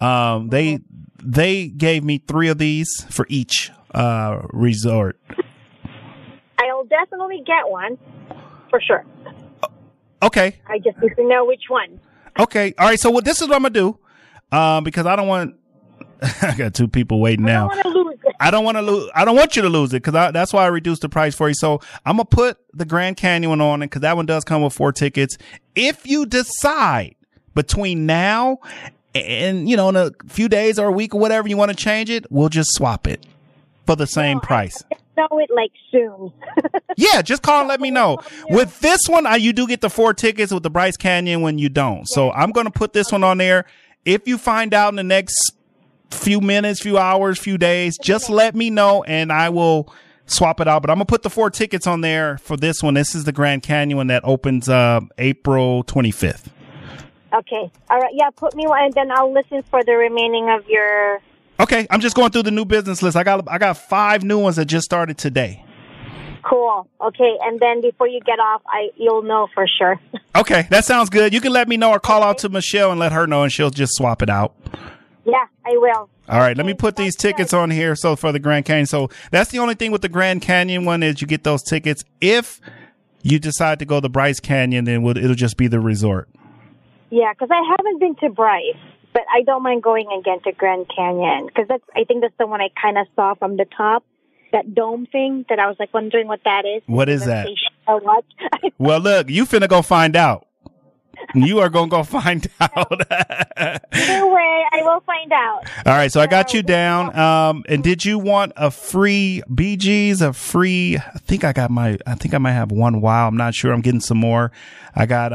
they gave me 3 of these for each resort. I'll definitely get one for sure. Okay. I just need to know which one. Okay. All right. So this is what I'm going to do. Because I don't want, I got 2 people waiting now. I don't want you to lose it, because that's why I reduced the price for you. So I'm going to put the Grand Canyon one on it, because that one does come with 4 tickets. If you decide between now and, in a few days or a week or whatever you want to change it, we'll just swap it for the same price. I know it like soon. Yeah, just call and let me know. With this one, you do get the 4 tickets. With the Bryce Canyon one, you don't. So I'm going to put this one on there. If you find out in the next few minutes, few hours, few days, just let me know and I will swap it out. But I'm going to put the 4 tickets on there for this one. This is the Grand Canyon one that opens April 25th. Okay. All right. Yeah, put me one, and then I'll listen for the remaining of your... Okay. I'm just going through the new business list. I got 5 new ones that just started today. Cool. Okay, and then before you get off, you'll know for sure. Okay, that sounds good. You can let me know or call out to Michelle and let her know, and she'll just swap it out. Yeah, I will. All right, let me put these tickets on here. So for the Grand Canyon, so that's the only thing with the Grand Canyon one is you get those tickets. If you decide to go to Bryce Canyon, then it'll just be the resort. Yeah, because I haven't been to Bryce, but I don't mind going again to Grand Canyon because I think that's the one I kind of saw from the top. That dome thing that I was like wondering what that is. What is that? Or what? Well, look, you finna go find out. You are going to go find out. Either way, I will find out. All right. So I got you down. And did you want a free BGs, I think I might have one. Wow. I'm not sure. I'm getting some more. I got,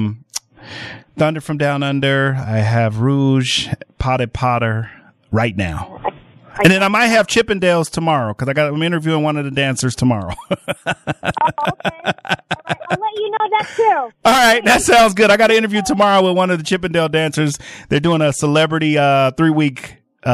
Thunder from Down Under. I have Rouge, Potted Potter right now. And then I might have Chippendales tomorrow because I'm interviewing one of the dancers tomorrow. Okay. All right, I'll let you know that too. All right. That sounds good. I got an interview tomorrow with one of the Chippendale dancers. They're doing a celebrity 3-week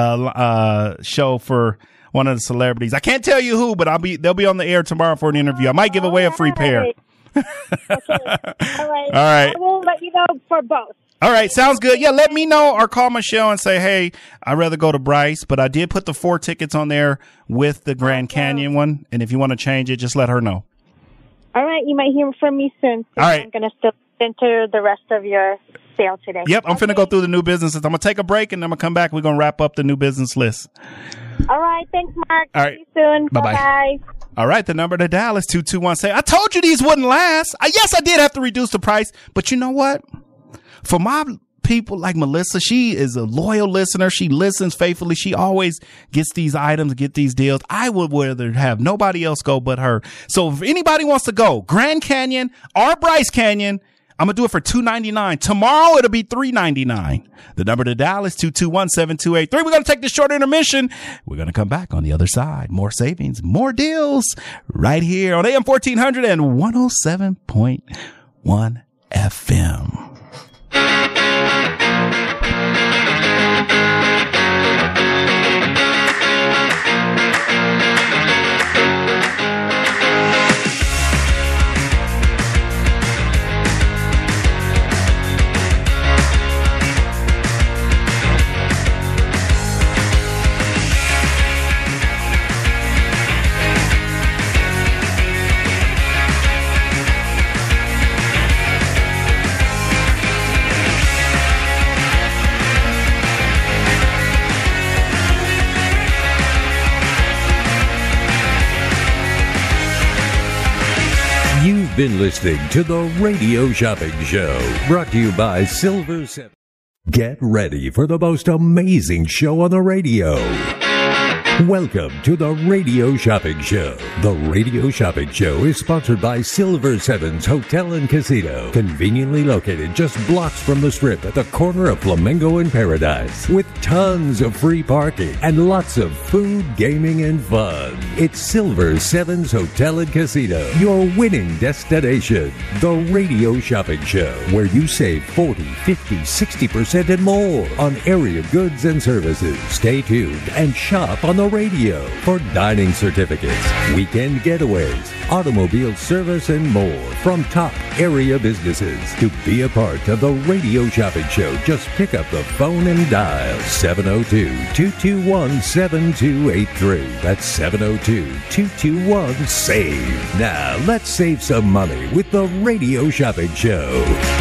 show for one of the celebrities. I can't tell you who, but they'll be on the air tomorrow for an interview. I might give away a free pair. Okay. All right. All right. I will let you know for both. All right. Sounds good. Yeah. Let me know or call Michelle and say, hey, I'd rather go to Bryce, but I did put the 4 tickets on there with the Grand Canyon one. And if you want to change it, just let her know. All right. You might hear from me soon. All right. I'm going to still enter the rest of your sale today. Yep. I'm finna go through the new businesses. I'm going to take a break and I'm going to come back. We're going to wrap up the new business list. All right. Thanks, Mark. All right. See you soon. Bye-bye. Bye-bye. All right, the number to dial is 221. I told you these wouldn't last. Yes, I did have to reduce the price, but you know what? For my people like Melissa, she is a loyal listener. She listens faithfully. She always gets these items, get these deals. I would rather have nobody else go but her. So if anybody wants to go, Grand Canyon or Bryce Canyon, I'm going to do it for $2.99. Tomorrow, it'll be $3.99. The number to dial is 221-7283. We're going to take this short intermission. We're going to come back on the other side. More savings, more deals right here on AM 1400 and 107.1 FM. You've been listening to the Radio Shopping Show, brought to you by Silver 7. Get ready for the most amazing show on the radio. Welcome to the Radio Shopping Show. The Radio Shopping Show is sponsored by Silver Sevens Hotel and Casino, conveniently located just blocks from the Strip at the corner of Flamingo and Paradise, with tons of free parking and lots of food, gaming, and fun. It's Silver Sevens Hotel and Casino, your winning destination. The Radio Shopping Show, where you save 40, 50, 60% and more on area goods and services. Stay tuned and shop on the radio for dining certificates, weekend getaways, automobile service, and more from top area businesses. To be a part of the Radio Shopping Show, just pick up the phone and dial 702-221-7283. That's 702-221-SAVE. Now, let's save some money with the Radio Shopping Show.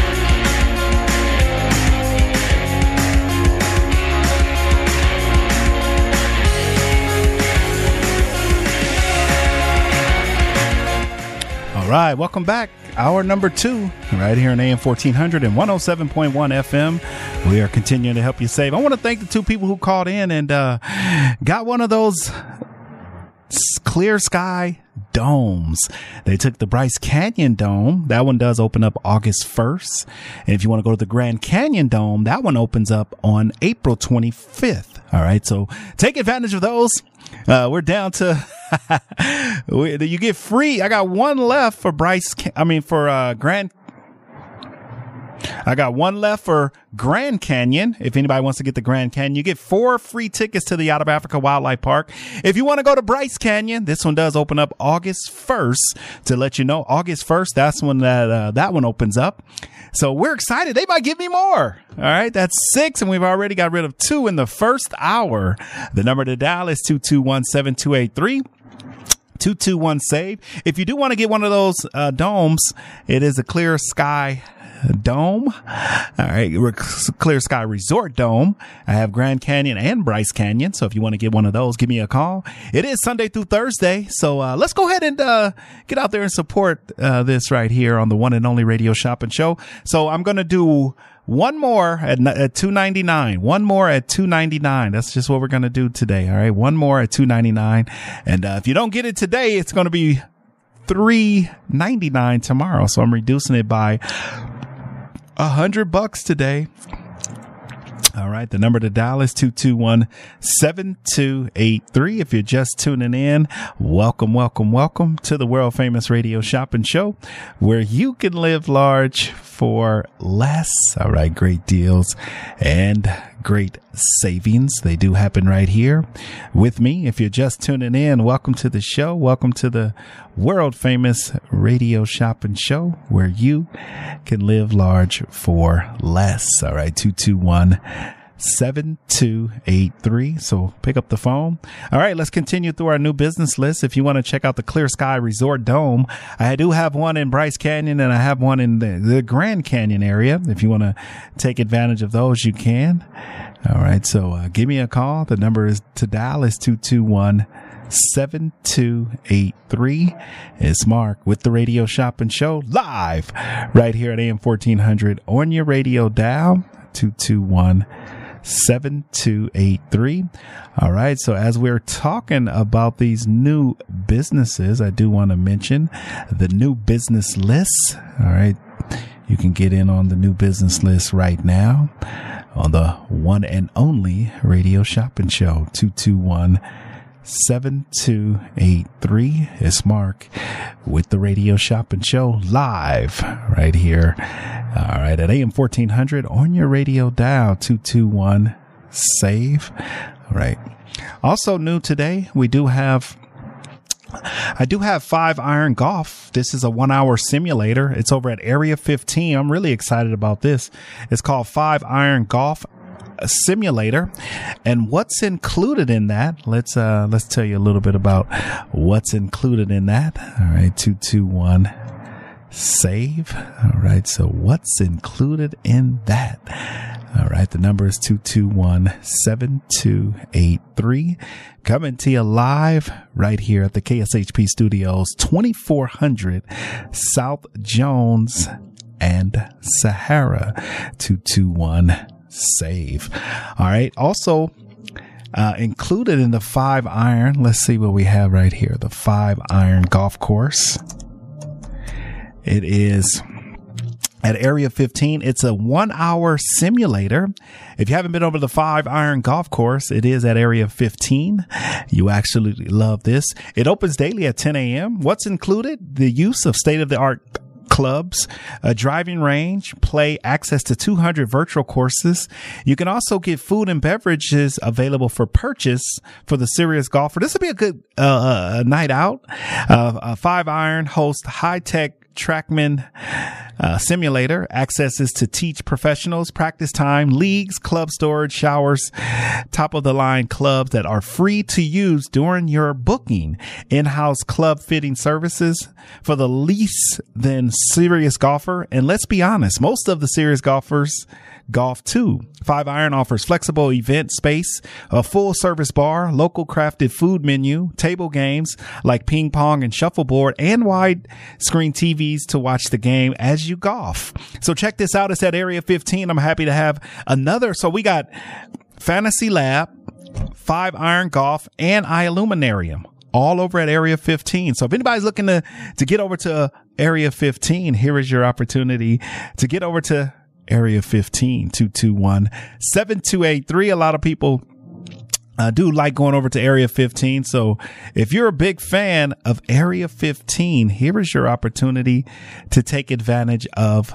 All right, welcome back. Hour number 2, right here on AM 1400 and 107.1 FM. We are continuing to help you save. I want to thank the 2 people who called in and got one of those clear sky domes. They took the Bryce Canyon Dome. That one does open up August 1st. And if you want to go to the Grand Canyon Dome, that one opens up on April 25th. All right, so take advantage of those. We're down to you get free. I got one left for Grand. I got one left for Grand Canyon. If anybody wants to get the Grand Canyon, you get 4 free tickets to the Out of Africa Wildlife Park. If you want to go to Bryce Canyon, this one does open up August 1st. To let you know, August 1st, that's when that one opens up. So we're excited. They might give me more. All right. That's 6. And we've already got rid of 2 in the first hour. The number to dial is 221-7283. 221-SAVE. If you do want to get one of those domes, it is a Clear Sky Dome. All right. Clear Sky Resort Dome. I have Grand Canyon and Bryce Canyon. So if you want to get one of those, give me a call. It is Sunday through Thursday. So let's go ahead and get out there and support this right here on the one and only Radio Shopping Show. So I'm going to do one more at $2.99. One more at $2.99. That's just what we're going to do today. All right. One more at $2.99. And if you don't get it today, it's going to be $3.99 tomorrow. So I'm reducing it by $100 today. All right. The number to dial is 221-7283. If you're just tuning in, welcome to the world famous Radio Shopping Show, where you can live large for less. All right. Great deals and great savings. They do happen right here with me. If you're just tuning in, welcome to the show. Welcome to the world famous Radio Shopping Show, where you can live large for less. All right. 221-7283. So pick up the phone. All right. Let's continue through our new business list. If you want to check out the Clear Sky Resort Dome, I do have one in Bryce Canyon and I have one in the Grand Canyon area. If you want to take advantage of those, you can. All right. So give me a call. The number is to dial is 221-7283. It's Mark with the Radio Shopping Show live right here at AM 1400 on your radio dial. 221-7283. All right. So as we're talking about these new businesses, I do want to mention the new business list. All right. You can get in on the new business list right now on the one and only Radio Shopping Show. 221-7283. It's Mark with the Radio Shopping Show live right here. All right. At AM 1400 on your radio dial. 221-SAVE. All right. Also new today, I do have 5 Iron Golf. This is a 1-hour simulator. It's over at Area 15. I'm really excited about this. It's called 5 Iron Golf Simulator. And what's included in that? Let's tell you a little bit about what's included in that. All right. 221-SAVE. All right. So what's included in that? All right. The number is 221-7283. Coming to you live right here at the KSHP Studios, 2400 South Jones and Sahara. 221-SAVE. All right. Also, included in the 5 Iron, let's see what we have right here. The 5 Iron Golf Course. It is at Area 15. It's a 1-hour simulator. If you haven't been over the 5 Iron Golf Course, it is at Area 15. You absolutely love this. It opens daily at 10 a.m. What's included? The use of state-of-the-art clubs, a driving range, play, access to 200 virtual courses. You can also get food and beverages available for purchase for the serious golfer. This will be a good night out. 5 Iron hosts high-tech TrackMan simulator, accesses to teach professionals, practice time, leagues, club storage, showers, top of the line clubs that are free to use during your booking, in-house club fitting services for the least than serious golfer. And let's be honest, most of the serious golfers golf too. 5 Iron offers flexible event space, a full service bar, local crafted food menu, table games like ping pong and shuffleboard, and wide screen TVs to watch the game as you golf. So check this out. It's at Area 15. I'm happy to have another. So we got Fantasy Lab, 5 Iron Golf, and iLuminarium all over at Area 15. So if anybody's looking to get over to Area 15, here is your opportunity to get over to Area 15. 221-7283. A lot of people do like going over to Area 15. So if you're a big fan of Area 15, here is your opportunity to take advantage of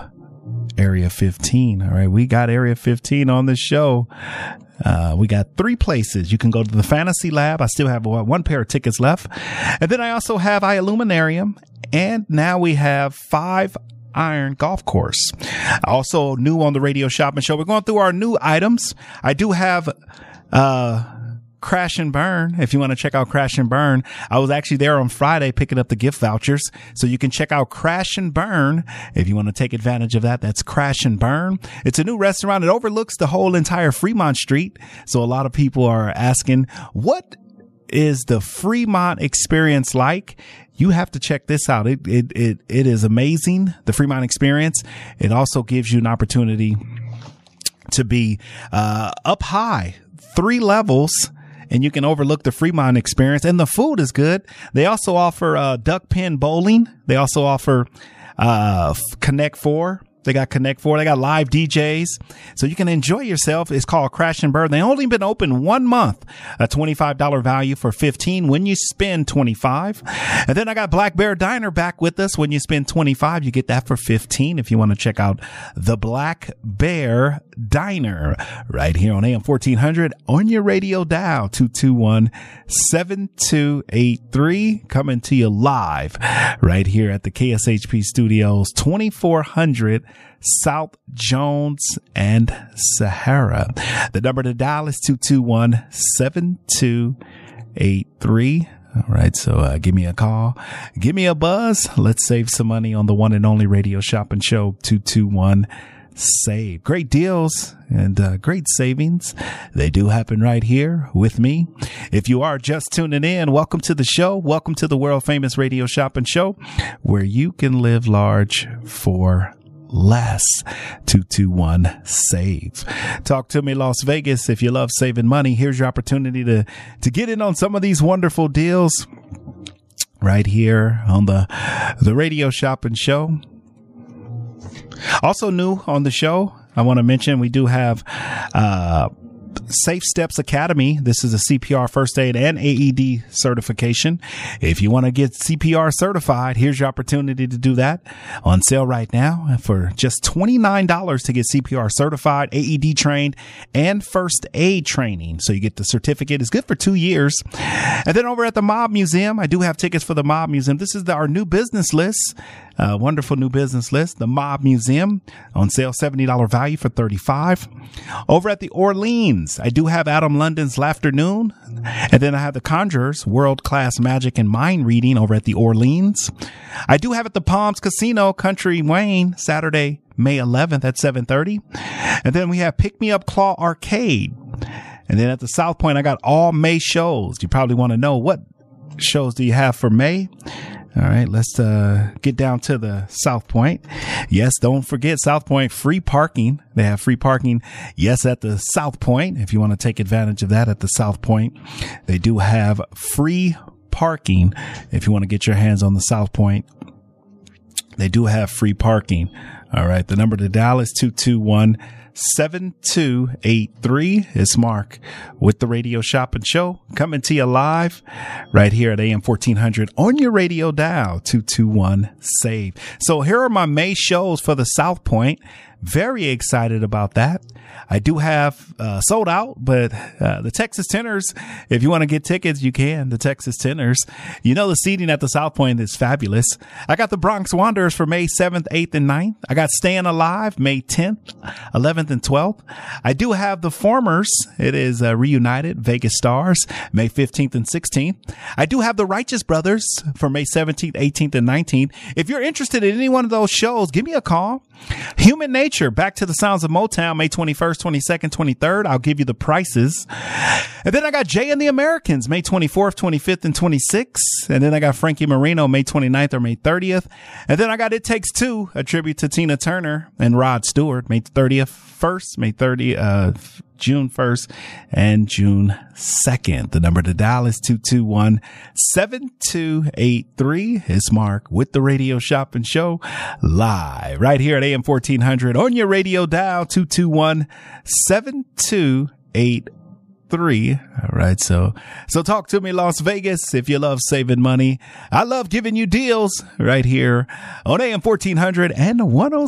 Area 15. All right. We got Area 15 on the show. We got 3 places. You can go to the Fantasy Lab. I still have 1 pair of tickets left. And then I also have iLuminarium. And now we have 5 Iron Golf Course. Also new on the Radio Shopping Show. We're going through our new items. I do have, Crash and Burn. If you want to check out Crash and Burn, I was actually there on Friday picking up the gift vouchers. So you can check out Crash and Burn if you want to take advantage of that. That's Crash and Burn. It's a new restaurant. It overlooks the whole entire Fremont Street. So a lot of people are asking, what is the Fremont experience like? You have to check this out. It is amazing. The Fremont experience. It also gives you an opportunity to be, up high, 3 levels. And you can overlook the Fremont experience, and the food is good. They also offer, duck pin bowling. They also offer, Connect 4. They got Connect 4. They got live DJs. So you can enjoy yourself. It's called Crash and Burn. They only been open 1 month. A $25 value for $15 when you spend $25. And then I got Black Bear Diner back with us. When you spend $25, you get that for $15 if you want to check out the Black Bear Diner right here on AM 1400 on your radio dial 221-7283, coming to you live right here at the KSHP Studios, 2400 South Jones and Sahara. The number to dial is 221-7283. All right. So, give me a call. Give me a buzz. Let's save some money on the one and only Radio Shopping Show, 221-SAVE. Great deals and great savings. They do happen right here with me. If you are just tuning in, welcome to the show. Welcome to the world famous Radio Shopping Show, where you can live large for less. 221-SAVE. Talk to me, Las Vegas. If you love saving money, here's your opportunity to get in on some of these wonderful deals right here on the Radio Shopping Show. Also new on the show, I want to mention we do have Safe Steps Academy. This is a CPR first aid and AED certification. If you want to get CPR certified, here's your opportunity to do that. On sale right now for just $29 to get CPR certified, AED trained, and first aid training. So you get the certificate. It's good for 2 years. And then over at the Mob Museum, I do have tickets for the Mob Museum. This is our new business list. Wonderful new business list. The Mob Museum on sale, $70 value for $35. Over at the Orleans, I do have Adam London's Laughternoon. And then I have the Conjurers world-class magic and mind reading over at the Orleans. I do have at the Palms Casino, Country Wayne, Saturday, May 11th at 7:30. And then we have Pick Me Up Claw Arcade. And then at the South Point, I got all May shows. You probably want to know, what shows do you have for May? All right, let's get down to the South Point. Yes, don't forget South Point, free parking. They have free parking, yes, at the South Point. If you want to take advantage of that at the South Point, they do have free parking. If you want to get your hands on the South Point, they do have free parking. All right, the number to dial is 221-7283. It's Mark with the Radio Shopping Show, coming to you live right here at AM 1400 on your radio dial, 221-SAVE. So here are my May shows for the South Point. Very excited about that. I do have sold out, but the Texas Tenors, if you want to get tickets, you can. The Texas Tenors. You know, the seating at the South Point is fabulous. I got the Bronx Wanderers for May 7th, 8th, and 9th. I got Staying Alive May 10th, 11th, and 12th. I do have the Formers. It is Reunited, Vegas Stars, May 15th and 16th. I do have the Righteous Brothers for May 17th, 18th, and 19th. If you're interested in any one of those shows, give me a call. Human Nature, Back to the Sounds of Motown, May 21st, 22nd, 23rd. I'll give you the prices. And then I got Jay and the Americans, May 24th, 25th, and 26th. And then I got Frankie Marino, May 29th or May 30th. And then I got It Takes Two, a tribute to Tina Turner and Rod Stewart, May 30th, 1st, May 30th, June 1st and June 2nd. The number to dial is 221-7283. It's Mark with the Radio Shopping Show, live right here at AM 1400 on your radio dial, 221-7283. 3. All right. So talk to me, Las Vegas, if you love saving money. I love giving you deals right here on AM 1400 and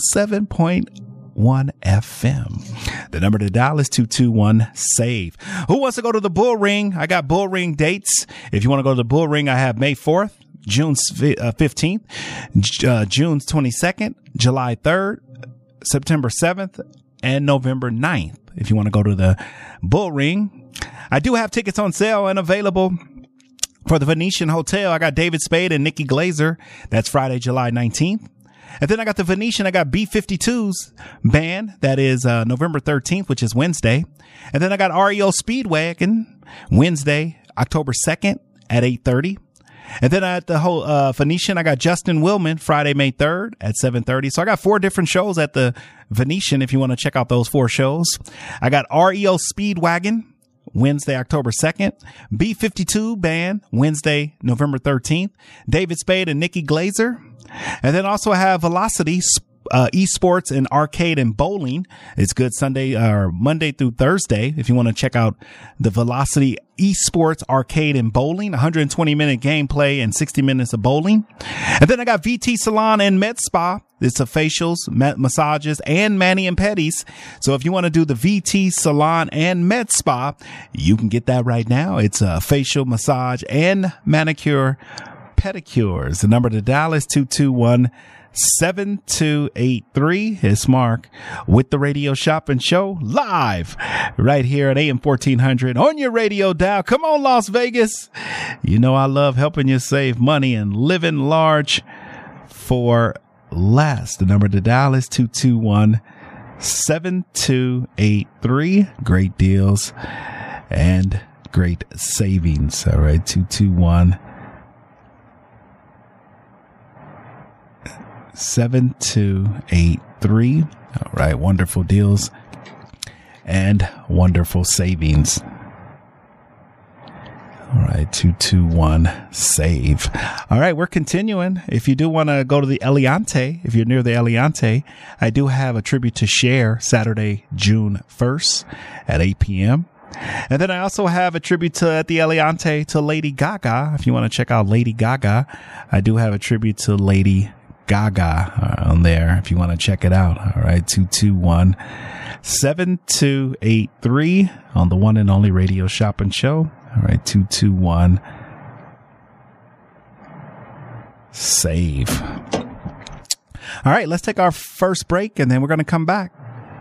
107.1 FM. The number to dial is 221-SAVE. Who wants to go to the Bull Ring? I got Bull Ring dates. If you want to go to the Bull Ring, I have May 4th, June 15th, June 22nd, July 3rd, September 7th, and November 9th. If you want to go to the Bull Ring, I do have tickets on sale and available for the Venetian Hotel. I got David Spade and Nikki Glazer. That's Friday, July 19th. And then I got the Venetian. I got B-52's band. That is November 13th, which is Wednesday. And then I got REO Speedwagon Wednesday, October 2nd at 8:30. And then at the whole Venetian, I got Justin Willman Friday, May 3rd at 7:30. So I got 4 different shows at the Venetian if you want to check out those 4 shows. I got REO Speedwagon Wednesday, October 2nd. B-52 band Wednesday, November 13th. David Spade and Nikki Glazer. And then also I have Velocity esports and arcade and bowling. It's good Sunday or Monday through Thursday. If you want to check out the Velocity esports, arcade and bowling, 120-minute gameplay and 60 minutes of bowling. And then I got VT Salon and Med Spa. It's a facials, massages, and mani and pedis. So if you want to do the VT Salon and Med Spa, you can get that right now. It's a facial, massage, and manicure pedicures. The number to dial is 221-7283. It's Mark with the Radio Shopping Show live right here at AM 1400 on your radio dial. Come on, Las Vegas. You know I love helping you save money and living large for less. The number to dial is 221-7283. Great deals and great savings. All right, 221-7283. All right. Wonderful deals and wonderful savings. All right. 221-SAVE. All right. We're continuing. If you do want to go to the Eliante, if you're near the Eliante, I do have a tribute to Cher Saturday, June 1st at 8 p.m. And then I also have a tribute at the Eliante to Lady Gaga. If you want to check out Lady Gaga, I do have a tribute to Lady Gaga on there if you want to check it out. All right, 221-7283 on the one and only Radio Shopping Show. All right, 221-SAVE. All right, let's take our first break and then we're going to come back.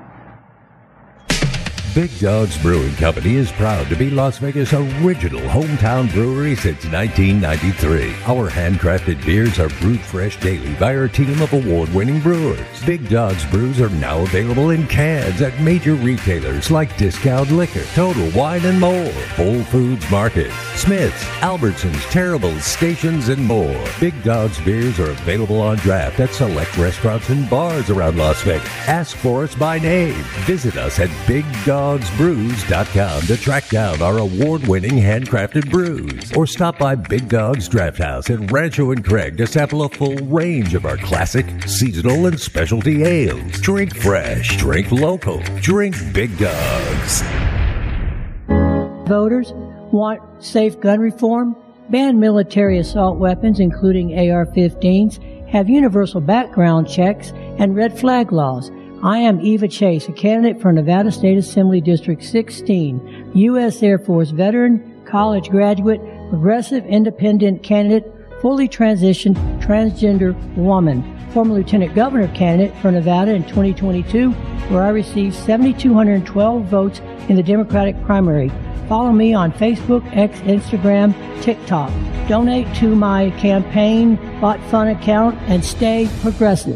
Big Dogs Brewing Company is proud to be Las Vegas' original hometown brewery since 1993. Our handcrafted beers are brewed fresh daily by our team of award-winning brewers. Big Dogs brews are now available in cans at major retailers like Discount Liquor, Total Wine and More, Whole Foods Market, Smith's, Albertsons, Terrible's, Stations, and more. Big Dogs beers are available on draft at select restaurants and bars around Las Vegas. Ask for us by name. Visit us at BigDogsBrews.com to track down our award-winning handcrafted brews. Or stop by Big Dogs Draft House in Rancho and Craig to sample a full range of our classic, seasonal, and specialty ales. Drink fresh, drink local, drink Big Dogs. Voters want safe gun reform, ban military assault weapons, including AR-15s, have universal background checks, and red flag laws. I am Eva Chase, a candidate for Nevada State Assembly District 16, U.S. Air Force veteran, college graduate, progressive independent candidate, fully transitioned transgender woman, former lieutenant governor candidate for Nevada in 2022, where I received 7,212 votes in the Democratic primary. Follow me on Facebook, X, Instagram, TikTok. Donate to my campaign bot fun account and stay progressive.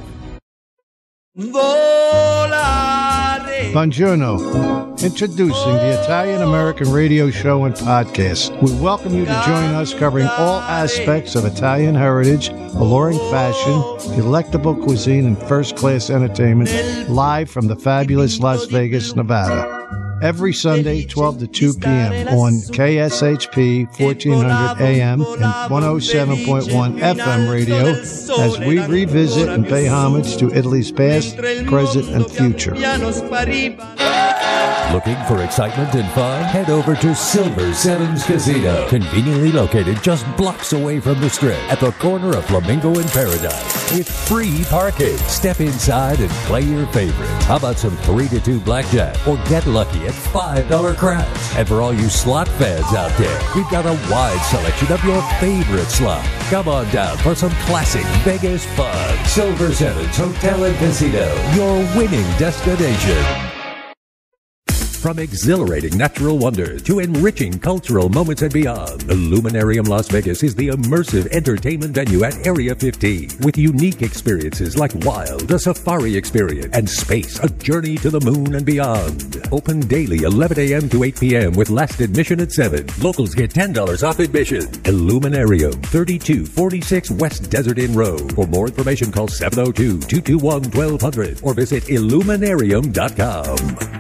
Buongiorno. Introducing the Italian-American radio show and podcast. We welcome you to join us covering all aspects of Italian heritage, alluring fashion, delectable cuisine, and first-class entertainment, live from the fabulous Las Vegas, Nevada. Every Sunday, 12 to 2 p.m. on KSHP 1400 AM and 107.1 FM radio as we revisit and pay homage to Italy's past, present, and future. Looking for excitement and fun? Head over to Silver Sevens Casino, conveniently located just blocks away from the Strip at the corner of Flamingo and Paradise. With free parking. Step inside and play your favorites. How about some 3-2 blackjack or get lucky at $5 craps? And for all you slot fans out there, we've got a wide selection of your favorite slots. Come on down for some classic Vegas fun. Silver Sevens Hotel and Casino, your winning destination. From exhilarating natural wonders to enriching cultural moments and beyond, Illuminarium Las Vegas is the immersive entertainment venue at Area 15 with unique experiences like Wild, a safari experience, and Space, a journey to the moon and beyond. Open daily 11 a.m. to 8 p.m. with last admission at 7. Locals get $10 off admission. Illuminarium, 3246 West Desert Inn Road. For more information, call 702-221-1200 or visit Illuminarium.com.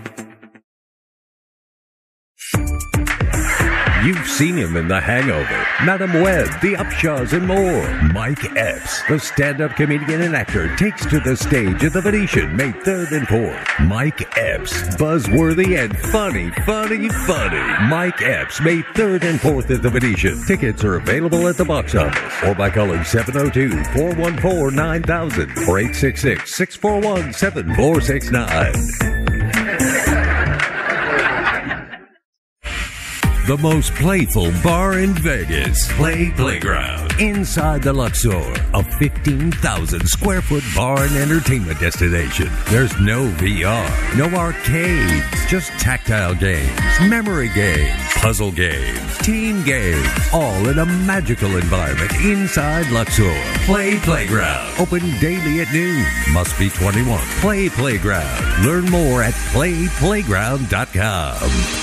You've seen him in The Hangover, Madam Web, The Upshaws, and more. Mike Epps, the stand-up comedian and actor, takes to the stage at the Venetian May 3rd and 4th. Mike Epps, buzzworthy and funny. Mike Epps, May 3rd and 4th at the Venetian. Tickets are available at the box office or by calling 702-414-9000 or 866-641-7469. The most playful bar in Vegas, Play Playground. Inside the Luxor, a 15,000 square foot bar and entertainment destination. There's no VR, no arcades, just tactile games, memory games, puzzle games, team games, all in a magical environment inside Luxor. Play Playground. Open daily at noon. Must be 21. Play Playground. Learn more at playplayground.com.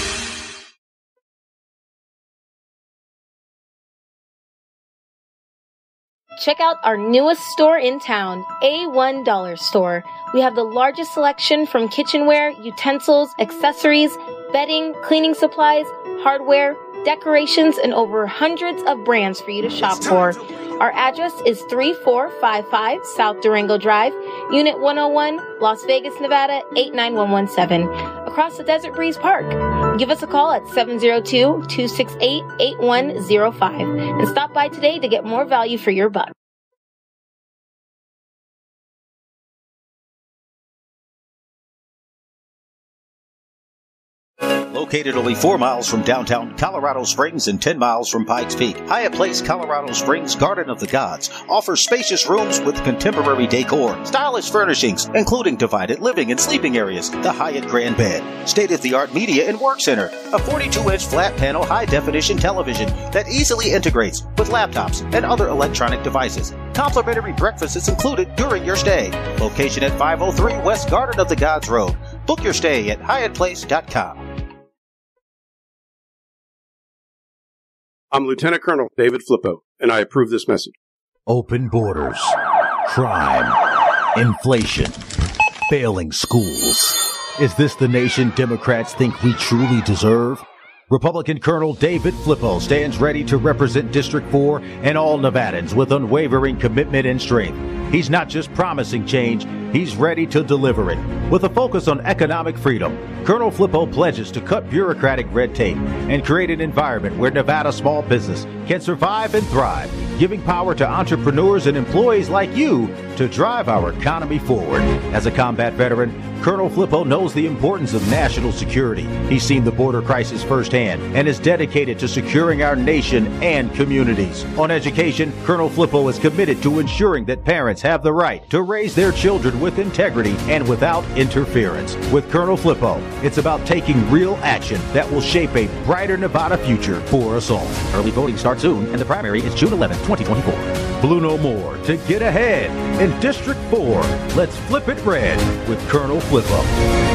Check out our newest store in town, A1 Dollar Store. We have the largest selection from kitchenware, utensils, accessories, bedding, cleaning supplies, hardware, decorations, and over hundreds of brands for you to shop for. Our address is 3455 South Durango Drive, Unit 101, Las Vegas, Nevada, 89117, across the Desert Breeze Park. Give us a call at 702-268-8105 and stop by today to get more value for your buck. Located only 4 miles from downtown Colorado Springs and 10 miles from Pikes Peak, Hyatt Place Colorado Springs Garden of the Gods offers spacious rooms with contemporary decor, stylish furnishings, including divided living and sleeping areas, the Hyatt Grand Bed, state-of-the-art media and work center, a 42-inch flat-panel high-definition television that easily integrates with laptops and other electronic devices. Complimentary breakfast is included during your stay. Location at 503 West Garden of the Gods Road. Book your stay at HyattPlace.com. I'm Lieutenant Colonel David Flippo, and I approve this message. Open borders, crime, inflation, failing schools. Is this the nation Democrats think we truly deserve? Republican Colonel David Flippo stands ready to represent District 4 and all Nevadans with unwavering commitment and strength. He's not just promising change, he's ready to deliver it. With a focus on economic freedom, Colonel Flippo pledges to cut bureaucratic red tape and create an environment where Nevada small business can survive and thrive, giving power to entrepreneurs and employees like you to drive our economy forward. As a combat veteran, Colonel Flippo knows the importance of national security. He's seen the border crisis firsthand and is dedicated to securing our nation and communities. On education, Colonel Flippo is committed to ensuring that parents have the right to raise their children with integrity and without interference. With Colonel Flippo, it's about taking real action that will shape a brighter Nevada future for us all. Early voting starts soon, and the primary is June 11, 2024. Blue No More to get ahead. In District 4, let's flip it red with Colonel Flippo.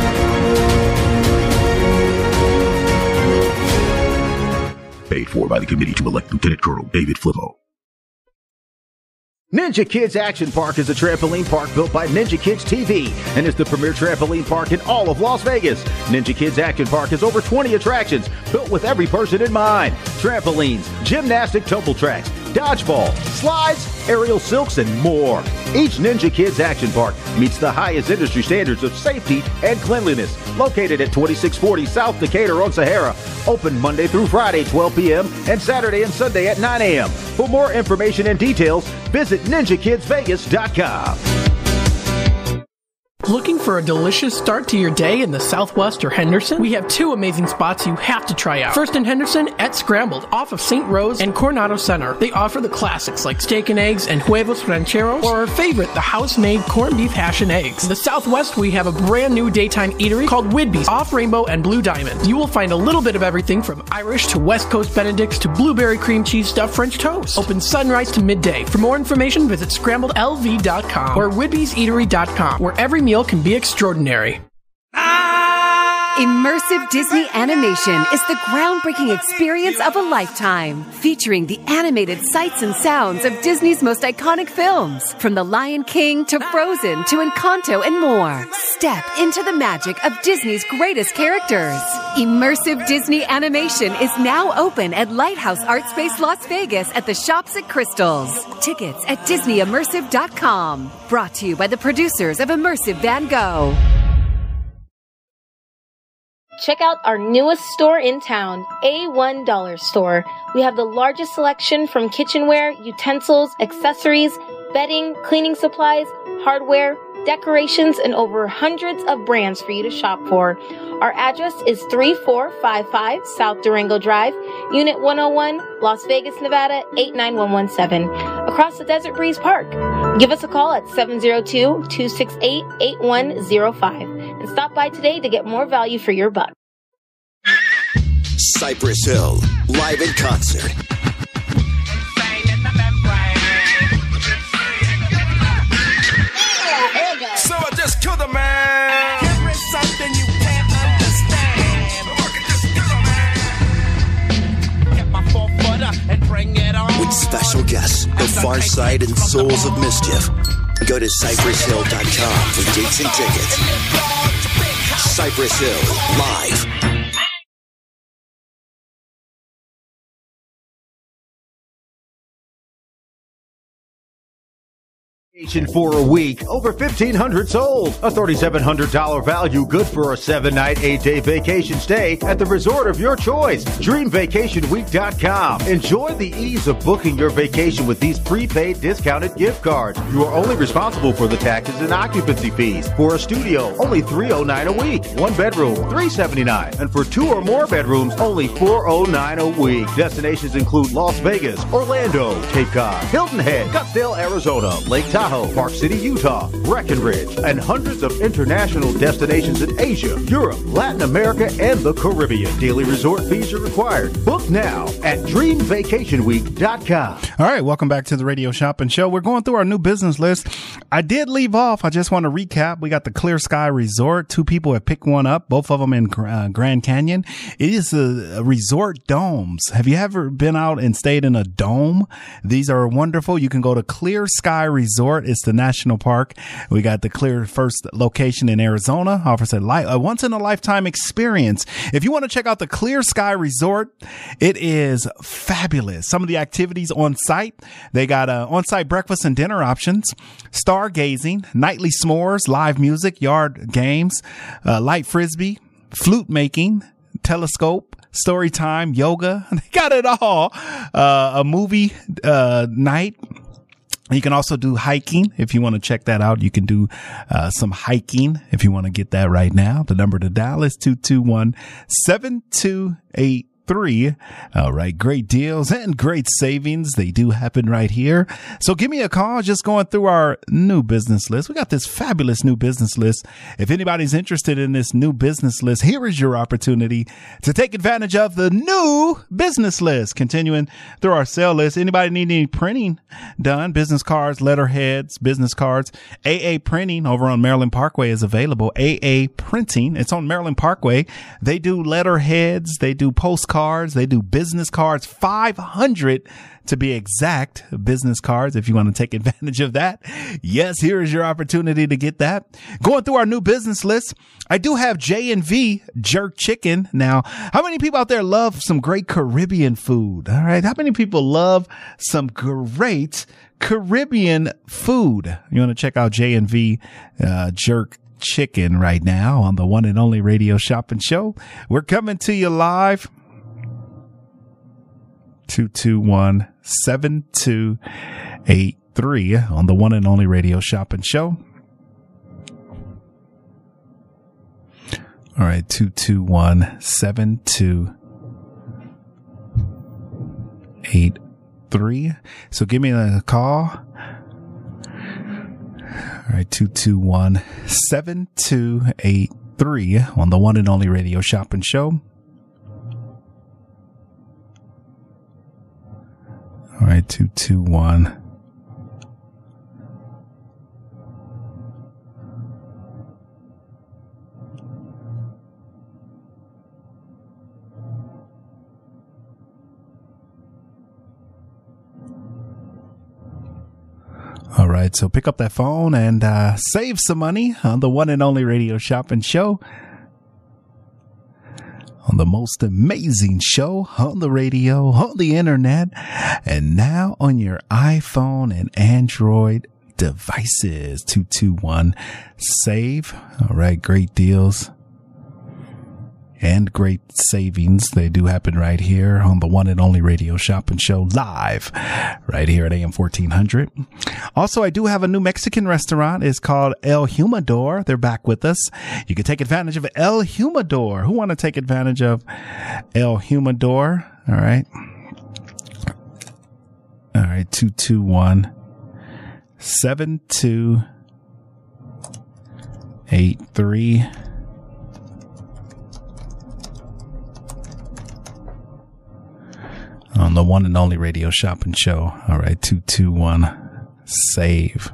Paid for by the committee to elect Lieutenant Colonel David Flippo. Ninja Kids Action Park is a trampoline park built by Ninja Kids TV and is the premier trampoline park in all of Las Vegas. Ninja Kids Action Park has over 20 attractions built with every person in mind. Trampolines, gymnastic tumble tracks, dodgeball, slides, aerial silks, and more. Each Ninja Kids Action Park meets the highest industry standards of safety and cleanliness. Located at 2640 South Decatur on Sahara. Open Monday through Friday, 12 p.m. and Saturday and Sunday at 9 a.m. For more information and details, visit NinjaKidsVegas.com. Looking for a delicious start to your day in the Southwest or Henderson? We have two amazing spots you have to try out. First in Henderson, at Scrambled, off of St. Rose and Coronado Center. They offer the classics like steak and eggs and huevos rancheros, or our favorite, the house-made corned beef hash and eggs. In the Southwest, we have a brand new daytime eatery called Whidbey's, off Rainbow and Blue Diamond. You will find a little bit of everything from Irish to West Coast Benedicts to blueberry cream cheese stuffed French toast. Open sunrise to midday. For more information, visit scrambledlv.com or whidbeyseatery.com, where every meal can be extraordinary. Immersive Disney animation is the groundbreaking experience of a lifetime, featuring the animated sights and sounds of Disney's most iconic films, from The Lion King to Frozen to Encanto and more. Step into the magic of Disney's greatest characters. Immersive Disney animation is now open at Lighthouse Art Space Las Vegas at the Shops at Crystals. Tickets at DisneyImmersive.com. Brought to you by the producers of Immersive Van Gogh. Check out our newest store in town, A1 Dollar Store. We have the largest selection from kitchenware, utensils, accessories, bedding, cleaning supplies, hardware, decorations, and over hundreds of brands for you to shop for. Our address is 3455 South Durango Drive, Unit 101, Las Vegas, Nevada, 89117, across the Desert Breeze Park. Give us a call at 702-268-8105 and stop by today to get more value for your buck. Cypress Hill, live in concert. So I just killed a man. Here is something you can't understand. Get my 4-footer and bring it on. With special guests, The Far Side and Souls of Mischief. Go to CypressHill.com for dates and tickets. Cypress Hill, live. For a week, over 1,500 sold. A $3,700 value, good for a 7-night, 8-day vacation stay at the resort of your choice. DreamVacationWeek.com. Enjoy the ease of booking your vacation with these prepaid discounted gift cards. You are only responsible for the taxes and occupancy fees. For a studio, only $309 a week. One bedroom, $379. And for 2 or more bedrooms, only $409 a week. Destinations include Las Vegas, Orlando, Cape Cod, Hilton Head, Scottsdale, Arizona, Lake Tahoe, Park City, Utah, Breckenridge, and hundreds of international destinations in Asia, Europe, Latin America, and the Caribbean. Daily resort fees are required. Book now at DreamVacationWeek.com. All right, welcome back to the Radio Shopping Show. We're going through our new business list. I did leave off. I just want to recap. We got the Clear Sky Resort. 2 people have picked one up, both of them in Grand Canyon. It is a resort domes. Have you ever been out and stayed in a dome? These are wonderful. You can go to Clear Sky Resort. It's the national park. We got the Clear first location in Arizona. Offers a once in a lifetime experience. If you want to check out the Clear Sky Resort, it is fabulous. Some of the activities on site, they got on-site breakfast and dinner options, stargazing, nightly s'mores, live music, yard games, light frisbee, flute making, telescope, story time, yoga. They got it all. A movie night. You can also do hiking. If you want to check that out, you can do some hiking if you want to get that right now. The number to dial is 221-728 3. All right. Great deals and great savings. They do happen right here. So give me a call. Just going through our new business list. We got this fabulous new business list. If anybody's interested in this new business list, here is your opportunity to take advantage of the new business list. Continuing through our sale list. Anybody need any printing done? Business cards, letterheads, business cards. AA Printing over on Maryland Parkway is available. AA Printing. It's on Maryland Parkway. They do letterheads. They do postcards. cards. They do business cards, 500 to be exact, business cards. If you want to take advantage of that, yes, here is your opportunity to get that. Going through our new business list, I do have J&V jerk chicken. Now, how many people out there love some great Caribbean food? All right. How many people love some great Caribbean food? You want to check out J&V jerk chicken right now on the one and only Radio Shopping Show. We're coming to you live. 221-7283 on the one and only Radio Shopping Show. All right, 221-7283. So give me a call. All right, 221-7283 on the one and only Radio Shopping Show. All right, 221. All right, so pick up that phone and save some money on the one and only Radio Shopping Show. On the most amazing show on the radio, on the internet, and now on your iPhone and Android devices. 221-SAVE. All right, great deals and great savings. They do happen right here on the one and only Radio Shopping Show live right here at AM 1400. Also, I do have a new Mexican restaurant. It's called El Humidor. They're back with us. You can take advantage of El Humidor. Who want to take advantage of El Humidor? All right. All right. 221-7283. On the one and only Radio Shopping Show. All right, 221-SAVE.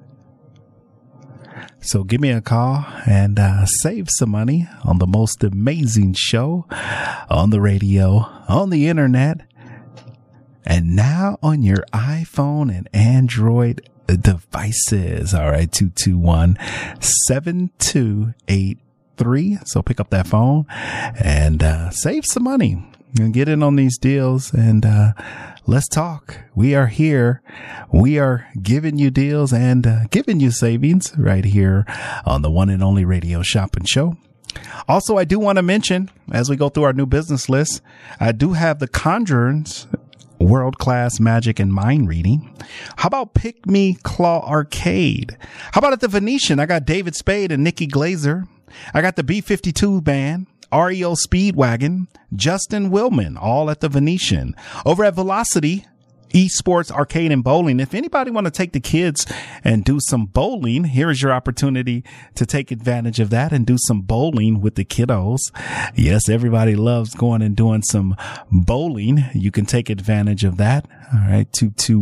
So give me a call and save some money on the most amazing show on the radio, on the internet, and now on your iPhone and Android devices. All right, 221-7283. So pick up that phone and save some money. And get in on these deals and let's talk. We are here. We are giving you deals and giving you savings right here on the one and only Radio Shopping Show. Also, I do want to mention, as we go through our new business list, I do have the Conjurers world-class magic and mind reading. How about Pick Me Claw Arcade? How about at the Venetian? I got David Spade and Nikki Glazer. I got the B-52 band. REO Speedwagon, Justin Willman, all at the Venetian. Over at Velocity, Esports Arcade and Bowling. If anybody want to take the kids and do some bowling, here is your opportunity to take advantage of that and do some bowling with the kiddos. Yes, everybody loves going and doing some bowling. You can take advantage of that. All right,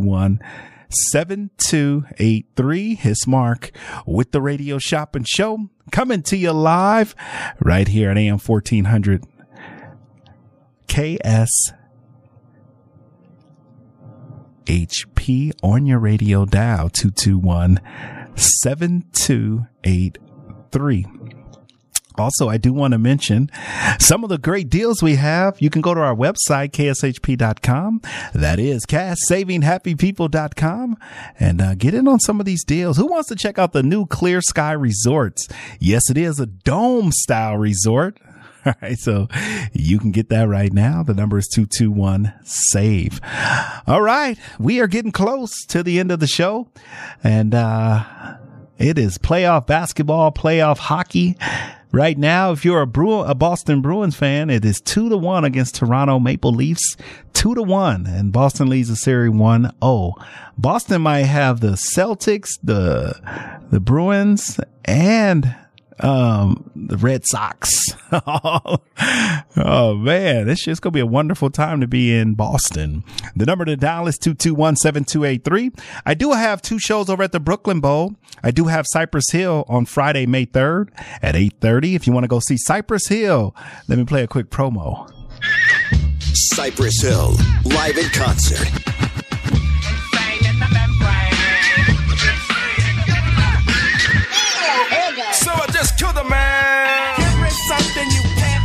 221-7283. It's Mark with the Radio Shopping Show, coming to you live right here at AM 1400 KSHP on your radio dial. 221-7283. Also, I do want to mention some of the great deals we have. You can go to our website, kshp.com. That is cashsavinghappypeople.com, and get in on some of these deals. Who wants to check out the new Clear Sky Resorts? Yes, it is a dome style resort. All right, so you can get that right now. The number is 221-SAVE. All right, we are getting close to the end of the show, and it is playoff basketball, playoff hockey. Right now, if you're a Boston Bruins fan, it is 2-1 against Toronto Maple Leafs. 2-1, and Boston leads the series 1-0. Boston might have the Celtics, the Bruins, and the Red Sox. Oh man, this is going to be a wonderful time to be in Boston. The number to dial is 221-7283. I do have two shows over at the Brooklyn Bowl. I do have Cypress Hill on Friday, May 3rd at 8:30. If you want to go see Cypress Hill, let me play a quick promo. Cypress Hill, live in concert. So I just killed a man. Here is something you can't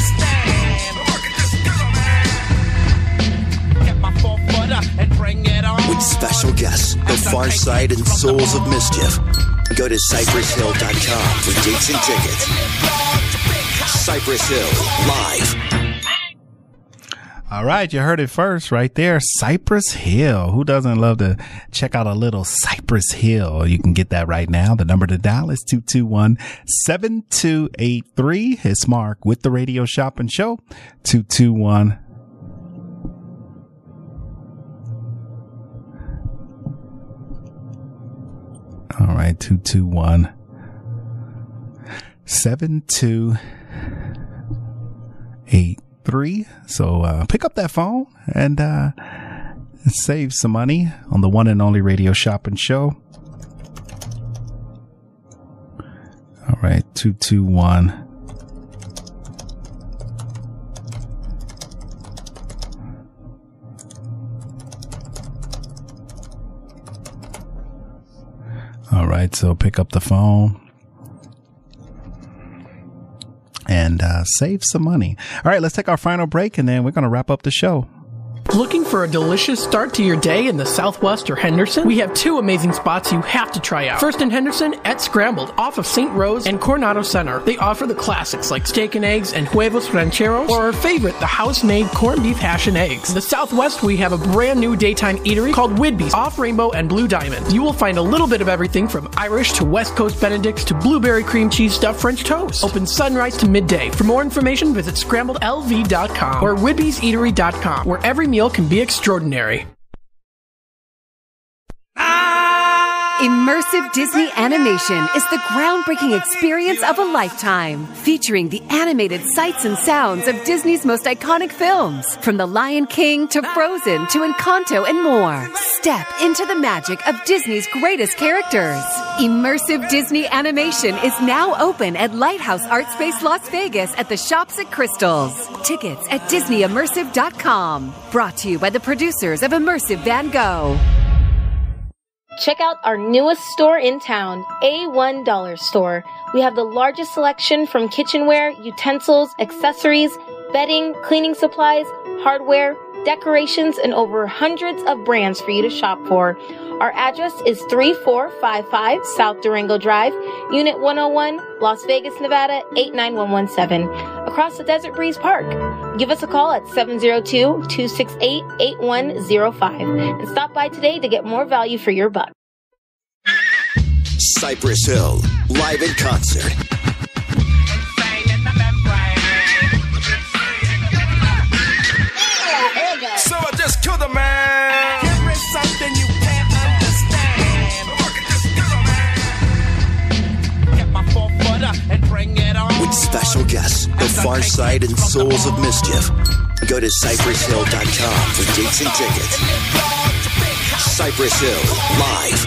understand. Get my 4-footer and bring it on. With special guests, The Far Side and Souls of Mischief. Go to CypressHill.com for dates and tickets. Cypress Hill, live. All right, you heard it first right there. Cypress Hill. Who doesn't love to check out a little Cypress Hill? You can get that right now. The number to dial is 221-7283. It's Mark with the Radio Shopping Show. 221. All right, 221-7283. So pick up that phone and save some money on the one and only Radio Shopping Show. All right, 221. All right, so pick up the phone and save some money. All right, let's take our final break, and then we're going to wrap up the show. Looking for a delicious start to your day in the Southwest or Henderson? We have two amazing spots you have to try out. First in Henderson, at Scrambled, off of St. Rose and Coronado Center. They offer the classics like steak and eggs and huevos rancheros, or our favorite, the house-made corned beef hash and eggs. In the Southwest, we have a brand new daytime eatery called Whidbey's, off Rainbow and Blue Diamond. You will find a little bit of everything from Irish to West Coast Benedicts to blueberry cream cheese stuffed French toast. Open sunrise to midday. For more information, visit scrambledlv.com or whidbeyseatery.com, where every meal can be extraordinary. Immersive Disney animation is the groundbreaking experience of a lifetime, featuring the animated sights and sounds of Disney's most iconic films, from The Lion King to Frozen to Encanto and more. Step into the magic of Disney's greatest characters. Immersive Disney animation is now open at Lighthouse Art Space Las Vegas at the Shops at Crystals. Tickets at DisneyImmersive.com. Brought to you by the producers of Immersive Van Gogh. Check out our newest store in town, A1 Dollar Store. We have the largest selection from kitchenware, utensils, accessories, bedding, cleaning supplies, hardware, decorations, and over hundreds of brands for you to shop for. Our address is 3455 South Durango Drive, Unit 101, Las Vegas, Nevada, 89117, across the Desert Breeze Park. Give us a call at 702-268-8105 and stop by today to get more value for your buck. Cypress Hill, live in concert. So I just killed a man. Here is something you can't understand. Get my 4-footer and bring it on. With special guests, The Far Side and Souls of Mischief. Go to CypressHill.com for dates and tickets. Cypress Hill, live.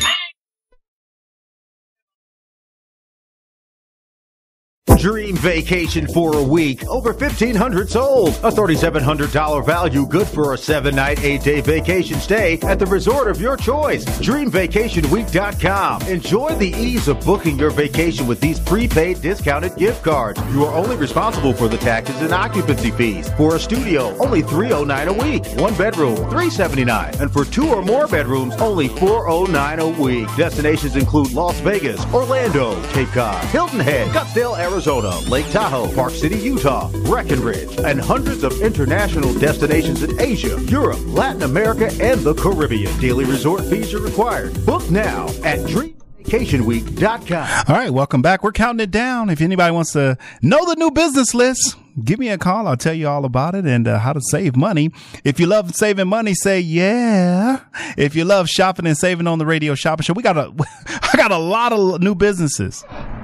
Dream vacation for a week. Over 1,500 sold. A $3,700 value good for a 7-night, 8-day vacation stay at the resort of your choice. DreamVacationWeek.com. Enjoy the ease of booking your vacation with these prepaid discounted gift cards. You are only responsible for the taxes and occupancy fees. For a studio, only $309 a week. One bedroom, $379. And for 2 or more bedrooms, only $409 a week. Destinations include Las Vegas, Orlando, Cape Cod, Hilton Head, Scottsdale, Arizona, Lake Tahoe, Park City, Utah, Breckenridge, and hundreds of international destinations in Asia, Europe, Latin America, and the Caribbean. Daily resort fees are required. Book now at DreamVacationWeek.com. All right, welcome back. We're counting it down. If anybody wants to know the new business list, give me a call. I'll tell you all about it and how to save money. If you love saving money, say yeah. If you love shopping and saving on the Radio Shopping Show, I got a lot of new businesses.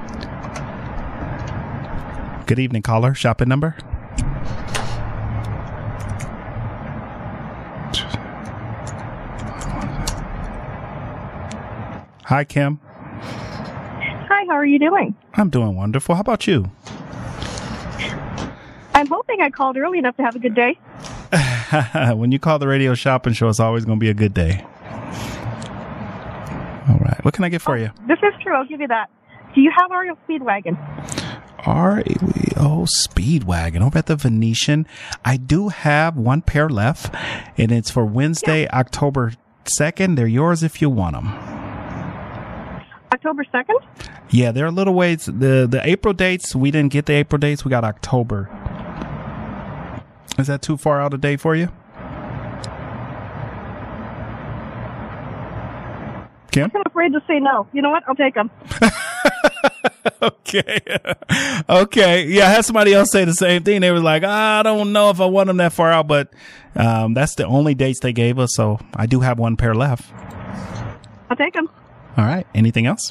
Good evening, caller. Shopping number? Hi, Kim. Hi, how are you doing? I'm doing wonderful. How about you? I'm hoping I called early enough to have a good day. When you call the radio shopping show, it's always going to be a good day. All right. What can I get for you? This is true. I'll give you that. Do you have REO Speedwagon? REO Speedwagon over at the Venetian. I do have one pair left, and it's for Wednesday, October 2nd. They're yours if you want them. October 2nd? Yeah, they're a little ways. The April dates, we didn't get the April dates. We got October. Is that too far out of date for you? Kim? I'm afraid to say no. You know what? I'll take them. Okay. Okay. Yeah, I had somebody else say the same thing. They were like, I don't know if I want them that far out, but that's the only dates they gave us, so I do have one pair left. I'll take them. All right. Anything else?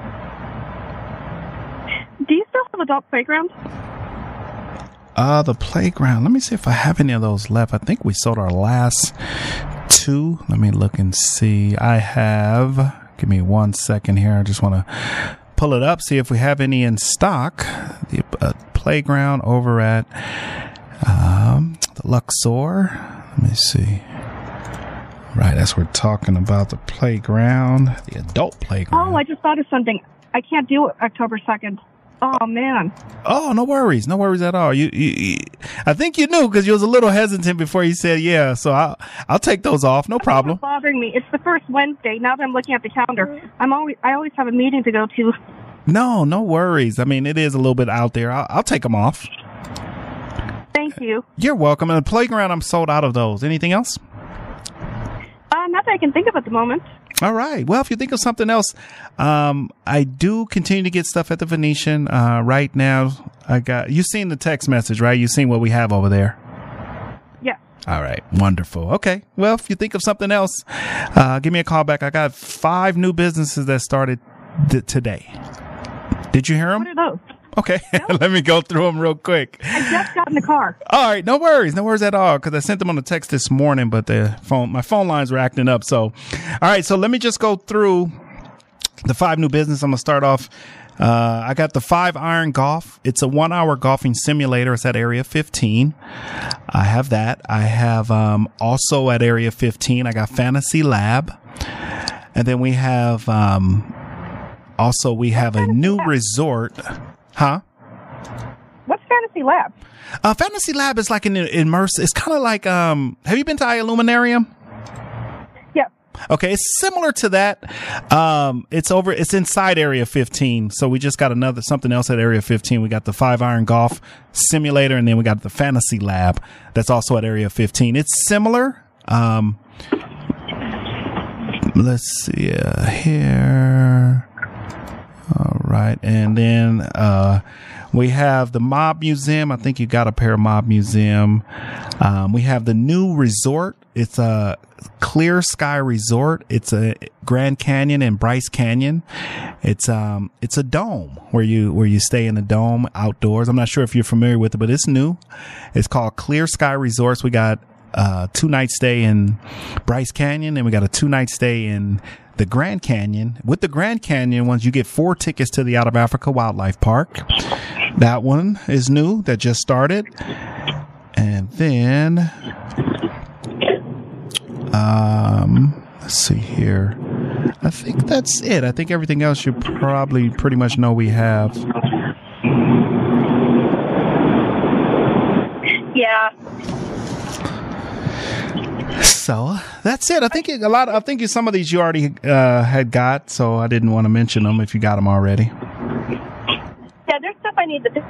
Do you still have adult playgrounds? The playground. Let me see if I have any of those left. I think we sold our last two. Let me look and see. I have, give me 1 second here. I just want to pull it up, see if we have any in stock. The playground over at the Luxor. Let me see. Right, that's what we're talking about, the playground, the adult playground. Oh, I just thought of something. I can't do it October 2nd. Oh, man. Oh, no worries. No worries at all. You I think you knew because you was a little hesitant before you said yeah. So I'll take those off. No problem. It's bothering me. It's the first Wednesday. Now that I'm looking at the calendar, I always have a meeting to go to. No worries. I mean, it is a little bit out there. I'll take them off. Thank you. You're welcome. And the playground, I'm sold out of those. Anything else? Not that I can think of at the moment. All right. Well, if you think of something else, I do continue to get stuff at the Venetian. Right now, you've seen the text message, right? You've seen what we have over there. Yeah. All right. Wonderful. Okay. Well, if you think of something else, give me a call back. I got 5 new businesses that started today. Did you hear them? What are those? Okay. Let me go through them real quick. I just got in the car. All right. No worries. No worries at all. Because I sent them on the text this morning, but my phone lines were acting up. So, all right. So let me just go through the 5 new business. I'm going to start off. I got the 5 Iron Golf. It's a 1-hour golfing simulator. It's at Area 15. I have that. I have, also at Area 15, I got Fantasy Lab. And then we have, we have a new resort. Huh? What's Fantasy Lab? Fantasy Lab is like an immersive. It's kind of like, have you been to Illuminarium? Yeah. Okay. It's similar to that. It's inside Area 15. So we just got something else at Area 15. We got the 5 Iron Golf Simulator, and then we got the Fantasy Lab. That's also at Area 15. It's similar. Let's see here. All right. And then, we have the Mob Museum. I think you got a pair of Mob Museum. We have the new resort. It's a Clear Sky Resort. It's a Grand Canyon and Bryce Canyon. It's a dome where you stay in the dome outdoors. I'm not sure if you're familiar with it, but it's new. It's called Clear Sky Resorts. We got 2-night stay in Bryce Canyon, and we got a 2-night stay in the Grand Canyon. With the Grand Canyon ones, you get 4 tickets to the Out of Africa Wildlife Park. That one is new, that just started. And then, let's see here. I think that's it. I think everything else you probably pretty much know we have. Yeah. So that's it. I think some of these you already had got, so I didn't want to mention them if you got them already. Yeah, there's stuff I need to do.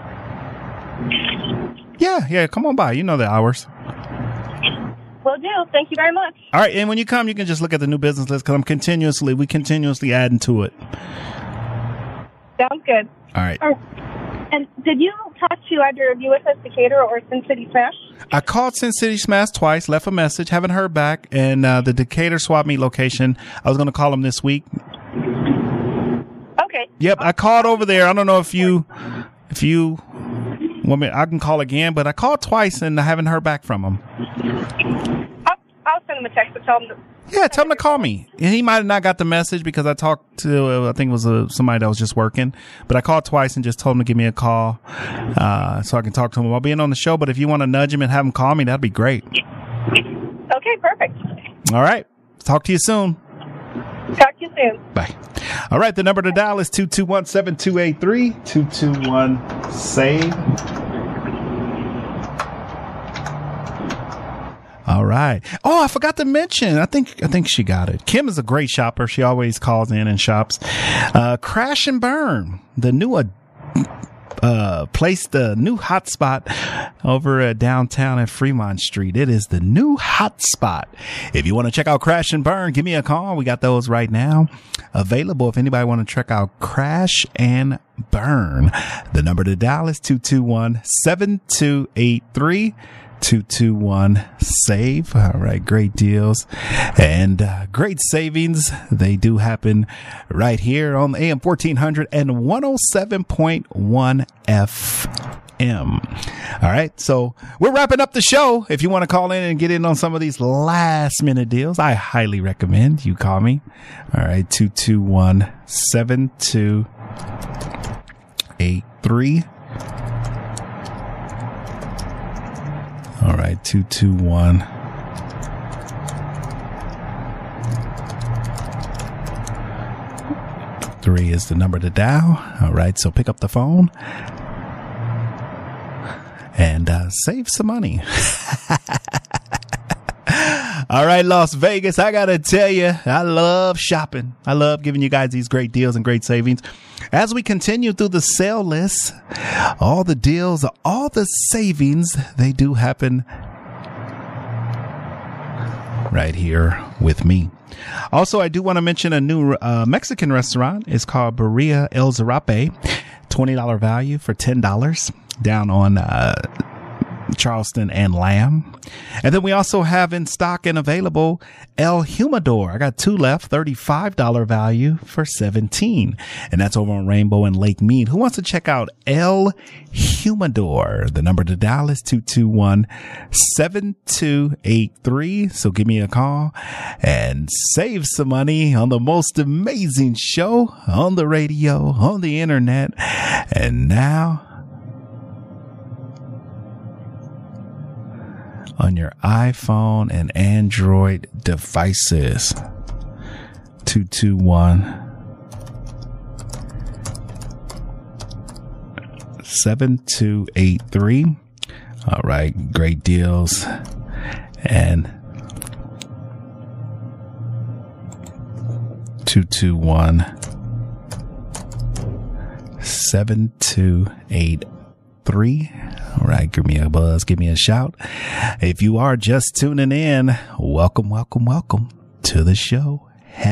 Yeah, come on by. You know the hours. Will do. Thank you very much. All right, and when you come, you can just look at the new business list because we continuously adding to it. Sounds good. All right. And did you talk to either USS Decatur or Sin City Smash? I called Sin City Smash twice, left a message, haven't heard back. And the Decatur Swap Meet location, I was going to call them this week. Okay. Yep, I called over there. I don't know if you want me, I can call again, but I called twice and I haven't heard back from them. I'll send him a text to tell him. Tell him to call me. And he might have not got the message because I talked to, I think it was somebody that was just working. But I called twice and just told him to give me a call so I can talk to him about being on the show. But if you want to nudge him and have him call me, that'd be great. perfect. All right. Talk to you soon. Talk to you soon. Bye. All right. The number to dial is 221-7283, 221-SAVE. All right. Oh, I forgot to mention. I think she got it. Kim is a great shopper. She always calls in and shops. Crash and Burn, the new place, the new hotspot over at downtown at Fremont Street. It is the new hotspot. If you want to check out Crash and Burn, give me a call. We got those right now available. If anybody want to check out Crash and Burn, the number to dial is 221-7283. 221-SAVE. All right. Great deals and great savings. They do happen right here on the AM 1400 and 107.1 FM. All right. So we're wrapping up the show. If you want to call in and get in on some of these last minute deals, I highly recommend you call me. All right. 221-7283. All right, 221. Three is the number to dial. All right, so pick up the phone and save some money. All right, Las Vegas, I got to tell you, I love shopping. I love giving you guys these great deals and great savings. As we continue through the sale list, all the deals, all the savings, they do happen right here with me. Also, I do want to mention a new Mexican restaurant. It's called Birria El Zarape. $20 value for $10 down on Charleston and Lamb. And then we also have in stock and available El Humidor. I got two left, $35 value for $17. And that's over on Rainbow and Lake Mead. Who wants to check out El Humidor? The number to dial is 221-7283. So give me a call and save some money on the most amazing show on the radio, on the internet. And now on your iPhone and Android devices. 221-7283. All right, great deals. And 221-7283. All right, give me a buzz, give me a shout. If you are just tuning in, welcome to the show.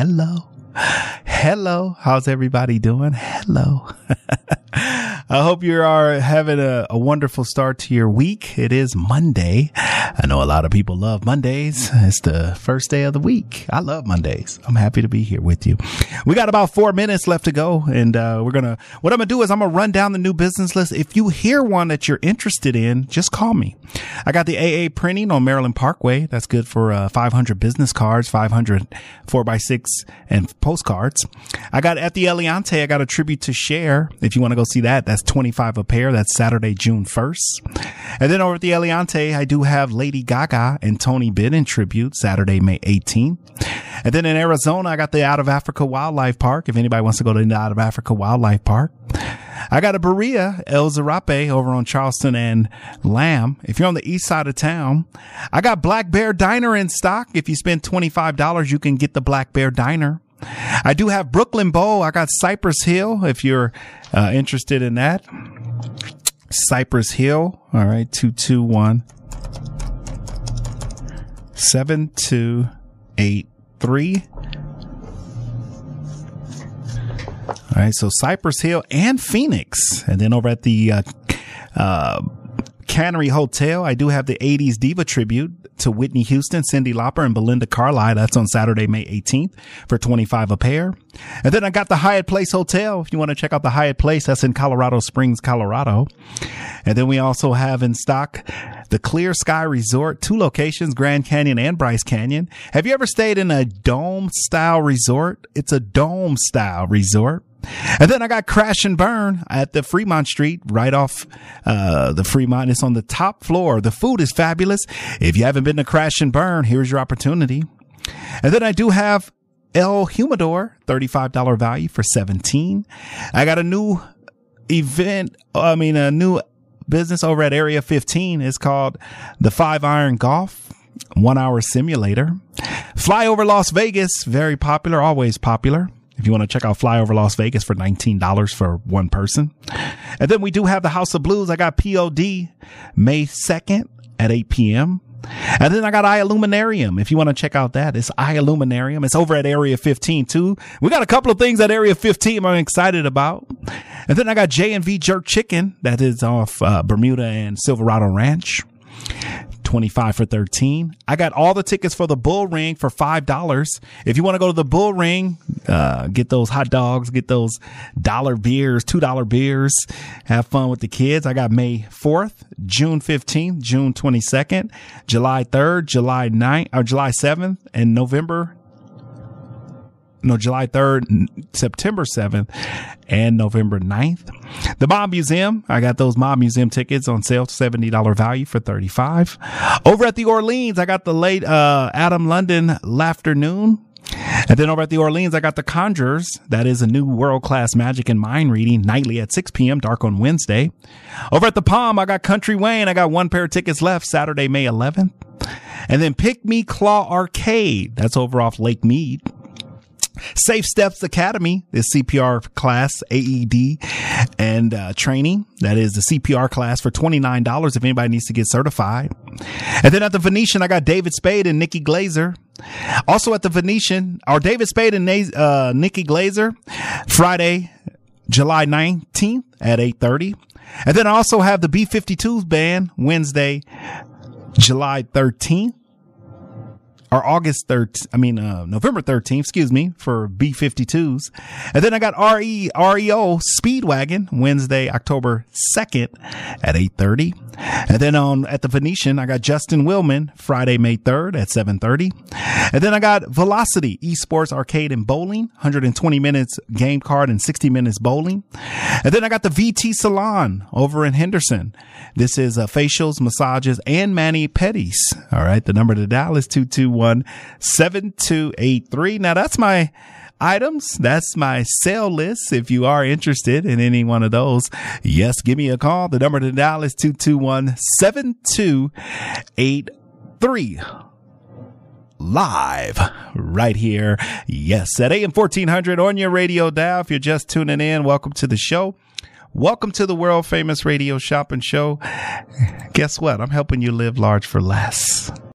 Hello. How's everybody doing? Hello. I hope you are having a wonderful start to your week. It is Monday. I know a lot of people love Mondays. It's the first day of the week. I love Mondays. I'm happy to be here with you. We got about 4 minutes left to go. And what I'm going to do is I'm going to run down the new business list. If you hear one that you're interested in, just call me. I got the AA printing on Maryland Parkway. That's good for 500 business cards, 500 4x6 and postcards. I got at the Eliante, I got a tribute to Cher. If you want to go see that, that's $25 a pair. That's Saturday, June 1st. And then over at the Eliante, I do have Lady Gaga and Tony Bennett tribute Saturday, May 18th. And then in Arizona, I got the Out of Africa Wildlife Park. If anybody wants to go to the Out of Africa Wildlife Park, I got a Birria El Zarape over on Charleston and Lamb. If you're on the east side of town, I got Black Bear Diner in stock. If you spend $25, you can get the Black Bear Diner. I do have Brooklyn Bowl. I got Cypress Hill if you're interested in that. Cypress Hill. All right. 221-7283. All right. So Cypress Hill and Phoenix. And then over at the Cannery Hotel, I do have the 80s Diva tribute to Whitney Houston, Cyndi Lauper, and Belinda Carlisle. That's on Saturday, May 18th for $25 a pair. And then I got the Hyatt Place Hotel. If you want to check out the Hyatt Place, that's in Colorado Springs, Colorado. And then we also have in stock the Clear Sky Resort, 2 locations, Grand Canyon and Bryce Canyon. Have you ever stayed in a dome style resort? It's a dome style resort. And then I got Crash and Burn at the Fremont Street, right off the Fremont. It's on the top floor. The food is fabulous. If you haven't been to Crash and Burn, here's your opportunity. And then I do have El Humidor, $35 value for $17. I got a new a new business over at Area 15. It's called the 5 Iron Golf 1 hour simulator. Flyover Las Vegas, very popular, always popular. If you want to check out Flyover Las Vegas for $19 for one person. And then we do have the House of Blues. I got POD May 2nd at 8 p.m. And then I got iLuminarium. If you want to check out that, it's iLuminarium. It's over at Area 15 too. We got a couple of things at Area 15 I'm excited about. And then I got J&V Jerk Chicken. That is off Bermuda and Silverado Ranch. 25 for 13. I got all the tickets for the Bull Ring for $5. If you want to go to the Bull Ring, get those hot dogs, get those $1 beers, $2 beers, have fun with the kids. I got May 4th, June 15th, June 22nd, July 3rd, July 9th, or July 7th, and July 3rd, September 7th, and November 9th. The Mob Museum, I got those Mob Museum tickets on sale, $70 value for $35. Over at the Orleans, I got the late Adam London Laughternoon. And then over at the Orleans, I got the Conjurers. That is a new world-class magic and mind reading nightly at 6 p.m., dark on Wednesday. Over at the Palm, I got Country Wayne. I got one pair of tickets left, Saturday, May 11th. And then Pick Me Claw Arcade. That's over off Lake Mead. Safe Steps Academy is CPR class, AED, and training. That is the CPR class for $29 if anybody needs to get certified. And then at the Venetian, I got David Spade and Nikki Glazer. Also at the Venetian, or David Spade and Nikki Glazer, Friday, July 19th at 8:30. And then I also have the B-52s band Wednesday, July 13th. Or November 13th, for B-52s. And then I got REO Speedwagon Wednesday, October 2nd at 8:30. And then at the Venetian, I got Justin Willman Friday, May 3rd at 7:30. And then I got Velocity Esports Arcade and Bowling, 120 minutes game card and 60 minutes bowling. And then I got the VT Salon over in Henderson. This is facials, massages, and mani-pedis. All right. The number to dial is 221-7283. Now that's my items. That's my sale list. If you are interested in any one of those, yes, give me a call. The number to dial is 221-7283. Live right here. Yes, at AM 1400 on your radio dial. If you're just tuning in, welcome to the show. Welcome to the world famous radio shopping show. Guess what? I'm helping you live large for less.